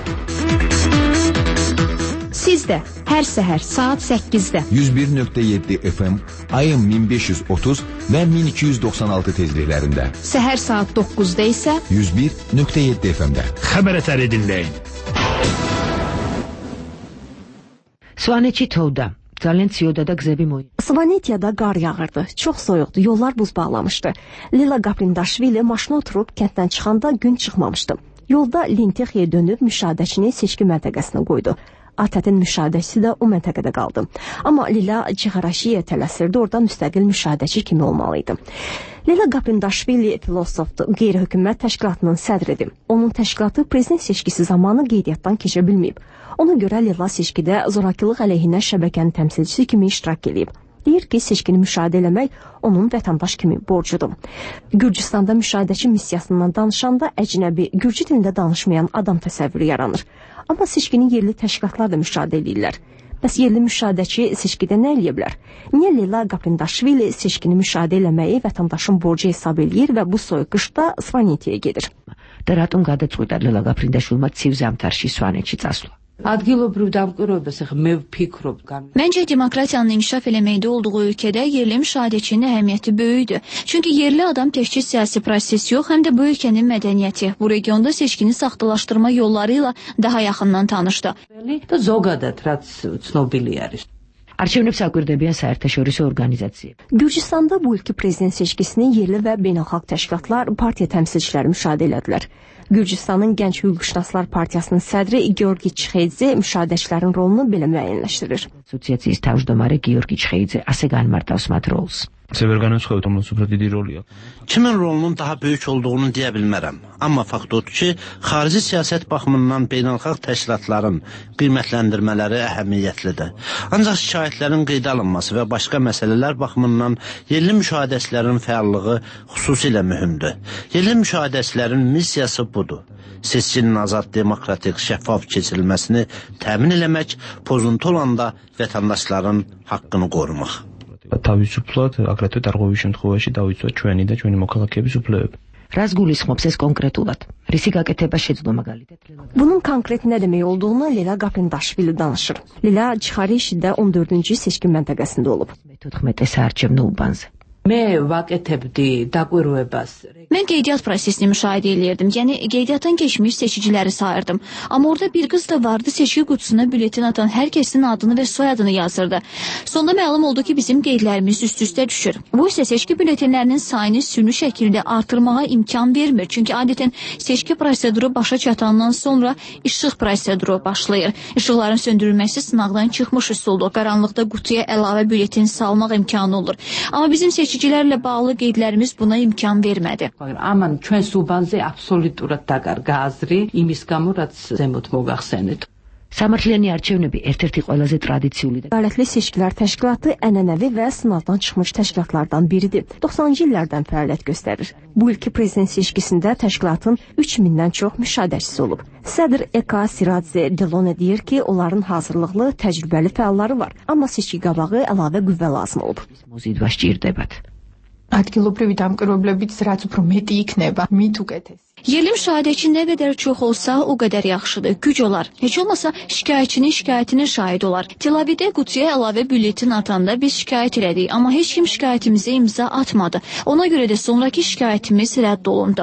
Siz də hər səhər saat 8-də 101.7 FM, ayın 1530 və 1296 tezliklərində. Səhər saat 9-da isə 101.7 FM-də. Xəbər ətəri dinləyin. Svanetiyada, Zalensiyada qzəbi moy. Svanetiyada qar yağırdı. Çox soyuqdu. Yollar buz bağlamışdı. Lila Qaprindaşvili maşına oturub kənddən çıxanda gün çıxmamışdı. Yolda Lintexiyə dönüb müşahidəçini seçki məntəqəsinə qoydu. ATƏT-in müşahidəçisi də o məntəqədə qaldı. Amma Leyla Cixaraşiyə tələsirdi, orada müstəqil müşahidəçi kimi olmalıydı. Leyla Qapindaşvili filosofdur, qeyri-hökumət təşkilatının sədridir. Onun təşkilatı prezident seçkisi zamanı qeydiyyatdan keçə bilməyib. Ona görə Leyla seçkidə zorakılıq əleyhinə şəbəkənin təmsilçisi kimi iştirak edib. Deyir ki, seçkini müşahidə eləmək onun vətəndaş kimi borcudur. Gürcüstanda müşahidəçi missiyasından danışanda əcnəbi, gürcü dilində danışmayan adam təsəvvürü yaranır. Amma seçkini yerli təşkilatlar da müşahidə edirlər. Bəs yerli müşahidəçi seçkidə nə eləyə bilər? Niyə Leyla Qapindaşvili seçkini müşahidə eləməyi vətəndaşın borcu hesab eləyir və bu soyqışda Svanetiyə gedir? და რატომ გადაწყვიტა ლელა გაფრინდაშვილმა ცივ ზამთარში სვანეთში წასვლა? ადგილობრივ დამკვირვებას ახლა მე ვფიქრობ. Məncə demokratiyanın inkişaf eləməkdə olduğu ölkədə yerli müşahidəçinin əhəmiyyəti böyükdür. Çünki yerli adam təkcə siyasi proses yox, həm də bu ölkənin mədəniyyəti, bu regionda seçkini saxtalaşdırma yolları ilə daha yaxından tanışdı. და ზოგადად რაც ცნობილი არის. არჩევნებს აკვირდებიან საერთაშორისო ორგანიზაციები. Gürcüstanda bu ilki prezident seçkisini yerli və beynəlxalq təşkilatlar, partiya təmsilçiləri müşahidə elədilər. Gürcüstanın Gənc Hüquqşünaslar Partiyasının sədri Georgi Çxeydze müşahidəçilərin rolunu belə müəyyənləşdirir. Asosiasiyasının თავმჯდომარე Georgi Çxeydze ასე განმარტავს მათ როლს. Kimin rolunun daha böyük olduğunu deyə bilmərəm. Amma fakt odur ki, xarici siyasət baxımından beynəlxalq təşkilatların qiymətləndirmələri əhəmiyyətlidir. Ancaq şikayətlərin qeydə alınması və başqa məsələlər baxımından yerli müşahidəçilərin fəallığı xüsusilə mühümdür. Yerli müşahidəçilərin missiyası budur. Seçkinin azad, demokratik, şəffaf keçirilməsini təmin eləmək, pozuntu olanda vətəndaşların haqqını qorumaq. თავისუფლად აგრეთვე დარღვევის შემთხვევაში დავიცვათ ჩვენი და ჩვენი მოქალაქეების უფლებები. რას გულისხმობს ეს კონკრეტულად? რისი გაკეთება შეძლო მაგალითად? Bunun konkret nə demək olduğunu Leyla Qapindaşvili danışır. Leyla Cixaraşi də 14-cü seçki məntəqəsində olub. 14 საარჩევნო უბანზე. მე ვაკეთებდი დაკვირვებას. Mən qeydiyyat prosesini müşahidə eləyirdim. Yəni qeydiyyatdan keçmiş seçiciləri sayırdım. Amma orada bir qız da vardı, seçki qutusuna bülletin atan hər kəsin adını və soyadını yazırdı. Sonda məlum oldu ki, bizim qeydlərimiz üst-üstə düşür. Bu isə seçki bülletinlərinin sayını süni şəkildə artırmağa imkan vermir. Çünki adətən seçki proseduru başa çatandan sonra işıq proseduru başlayır. İşıqların söndürülməsi sınaqdan çıxmış üsuldur. Qaranlıqda qutuya əlavə bülletin salmaq imkanı olur. Amma bizim seçicilərlə bağlı qeydlərimiz buna imkan vermədi. ამან ჩვენს უბანზე აბსოლუტურად დაკარგა აზრი იმის გამო, რაც ზემოთ მოგახსენეთ. სამართლიანი არჩევნები ერთ-ერთი ყველაზე ტრადიციული და Ədalətli Seçkilər Təşkilatı ənənəvi və sınavdan çıxmış təşkilatlardan biridir. 90-cı illərdən fəaliyyət göstərir. Bu ilki prezident seçkisində təşkilatın 3000-dən çox müşahidəçisi olub. Sədr Eka Siradze Delone deyir ki, onların hazırlıqlı, təcrübəli fəalları var. Amma seçki qabağı əlavə qüvvə lazım olub. მოზიდვა სჭირდებათ. ადგილობრივი დამკვირვებლებით რაც უფრო მეტი იქნება, მით უკეთესი. Yerli müşahidəçi nə qədər çox olsa, o qədər yaxşıdır. Güc olar. Heç olmasa şikayətçinin şikayətinin şahid olar. Tel Avivdə qutuya əlavə bülletin atanda biz şikayət elədik, amma heç kim şikayətimizə imza atmadı. Ona görə də sonraki şikayətimiz rədd olundu.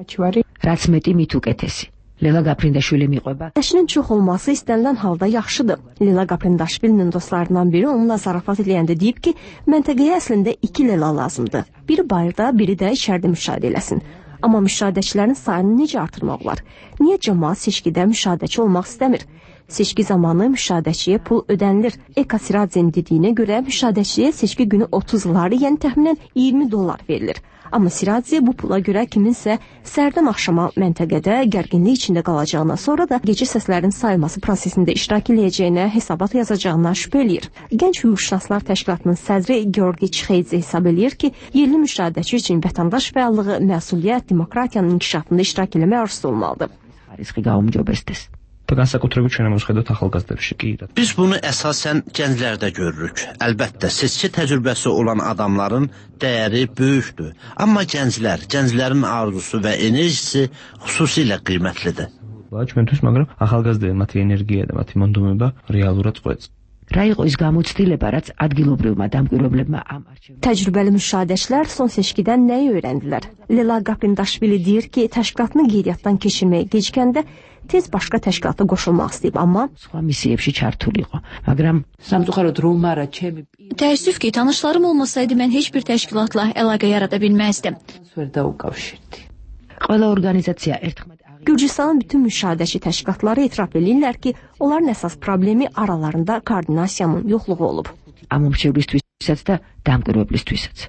რაც მეტი მით უკეთესი. Leyla Qapindaşvili მიყვება. Təşkilin çox olması istənilən halda yaxşıdır. Leyla Qapindaşvilinin dostlarından biri onunla zarafat eləyəndə deyib ki, məntəqəyə əslində 2 Leyla lazımdır. Biri bayırda, biri də içəridə müşahidə eləsin. Amma müşahidəçilərin sayını necə artırmaq olar? Niyə cəmaət seçkidə müşahidəçi olmaq istəmir? Seçki zamanı müşahidəçiyə pul ödənilir. Eka Siradze'nin dediyinə görə müşahidəçiyə seçki günü 30 lari, yəni təxminən 20 dollar verilir. Amma Siradze bu pula görə kiminsə səhərdən axşama məntəqədə gərginlik içində qalacağına, sonra da gecə səslərin sayılması prosesində iştirak edəcəyinə, hesabat yazacağına şübhə eləyir. Gənc Hüquqşünaslar Təşkilatının sədri Georgi Çxeydze hesab eləyir ki, yerli müşahidəçi üçün vətəndaş fəallığı, məsuliyyət, demokratiyanın inkişafında iştirak etmək arzusu olmalıdır. Xarisqi გაუმჯობესდეს. და განსაკუთრებით ჩვენ ამოვხედოთ ახალგაზრდებში კი. Biz bunu əsasən gənclərdə görürük. Əlbəttə, seçki təcrübəsi olan adamların dəyəri böyükdür. Amma gənclərin arzusu və enerjisi xüsusilə qiymətlidir. ჩვენთვის, მაგრამ ახალგაზრდები მათი ენერგია და მათი მონდომება რეალურად წყვეტს. რა იყო ის გამოცდილება, რაც ადგილობრივმა დამკვირვებლებმა ამ არჩევნებში Təcrübəli müşahidəçilər son seçkidən nəyi öyrəndilər? Leyla Qapindaşvili deyir ki, təşkilatını qeydiyyatdan keçirməyə gecikəndə tez başqa təşkilata qoşulmaq istəyib, amma სხვა მისიებში ჩართული იყო, მაგრამ სამწუხაროდ რომ არა ჩემი Təəssüf ki, tanışlarım olmasaydı mən heç bir təşkilatla əlaqə yarada bilməzdim. ვერ დაუკავშირდი. ყველა ორგანიზაცია ერთხმად Gürcüstanın bütün müşahidəçi təşkilatları etiraf edirlər ki, onların əsas problemi aralarında koordinasiyanın yoxluğu olub. ამომრჩევლისთვისაც და დამკვირვებლისთვისაც.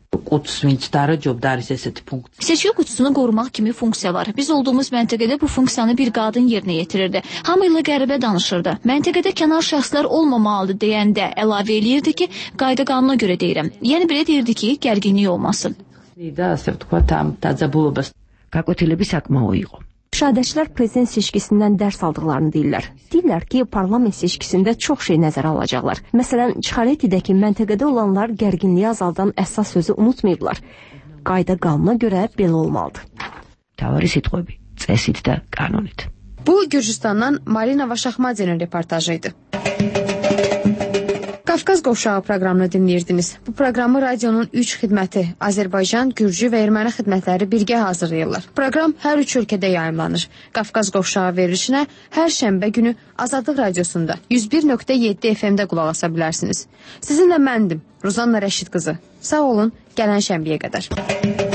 Seçki qutusunu qorumaq kimi funksiya var. Biz olduğumuz məntəqədə bu funksiyanı bir qadın yerinə yetirirdi. Hamı ilə qəribə danışırdı. Məntəqədə kənar şəxslər olmamalıdır deyəndə əlavə eləyirdi ki, qayda qanuna görə deyirəm. Yəni belə deyirdi ki, gərginlik olmasın. გაკვეთილები საკმაო იყო. Müşahidəçilər prezident seçkisindən dərs aldıqlarını deyirlər. Deyirlər ki, parlament seçkisində çox şey nəzərə alacaqlar. Məsələn, Çixaretidəki məntəqədə olanlar gərginliyi azaldan əsas sözü unutmayıblar. Qayda qanuna görə belə olmalıdır. Თავარი სიტყვები წესით და კანონით. Bu Gürcüstandan Marina Vaşaxmadzenin reportajı idi. Qafqaz Qovşağı proqramını dinləyirdiniz. Bu proqramı radionun 3 xidməti Azərbaycan, Gürcü və Erməni xidmətləri birgə hazırlayırlar. Proqram hər 3 ölkədə yayımlanır. Qafqaz Qovşağı verilişinə hər şənbə günü Azadlıq Radiosunda 101.7 FM-də qulaq asa bilərsiniz. Sizinlə məndim, Ruzanna Rəşid qızı. Sağ olun, gələn şənbəyə qədər.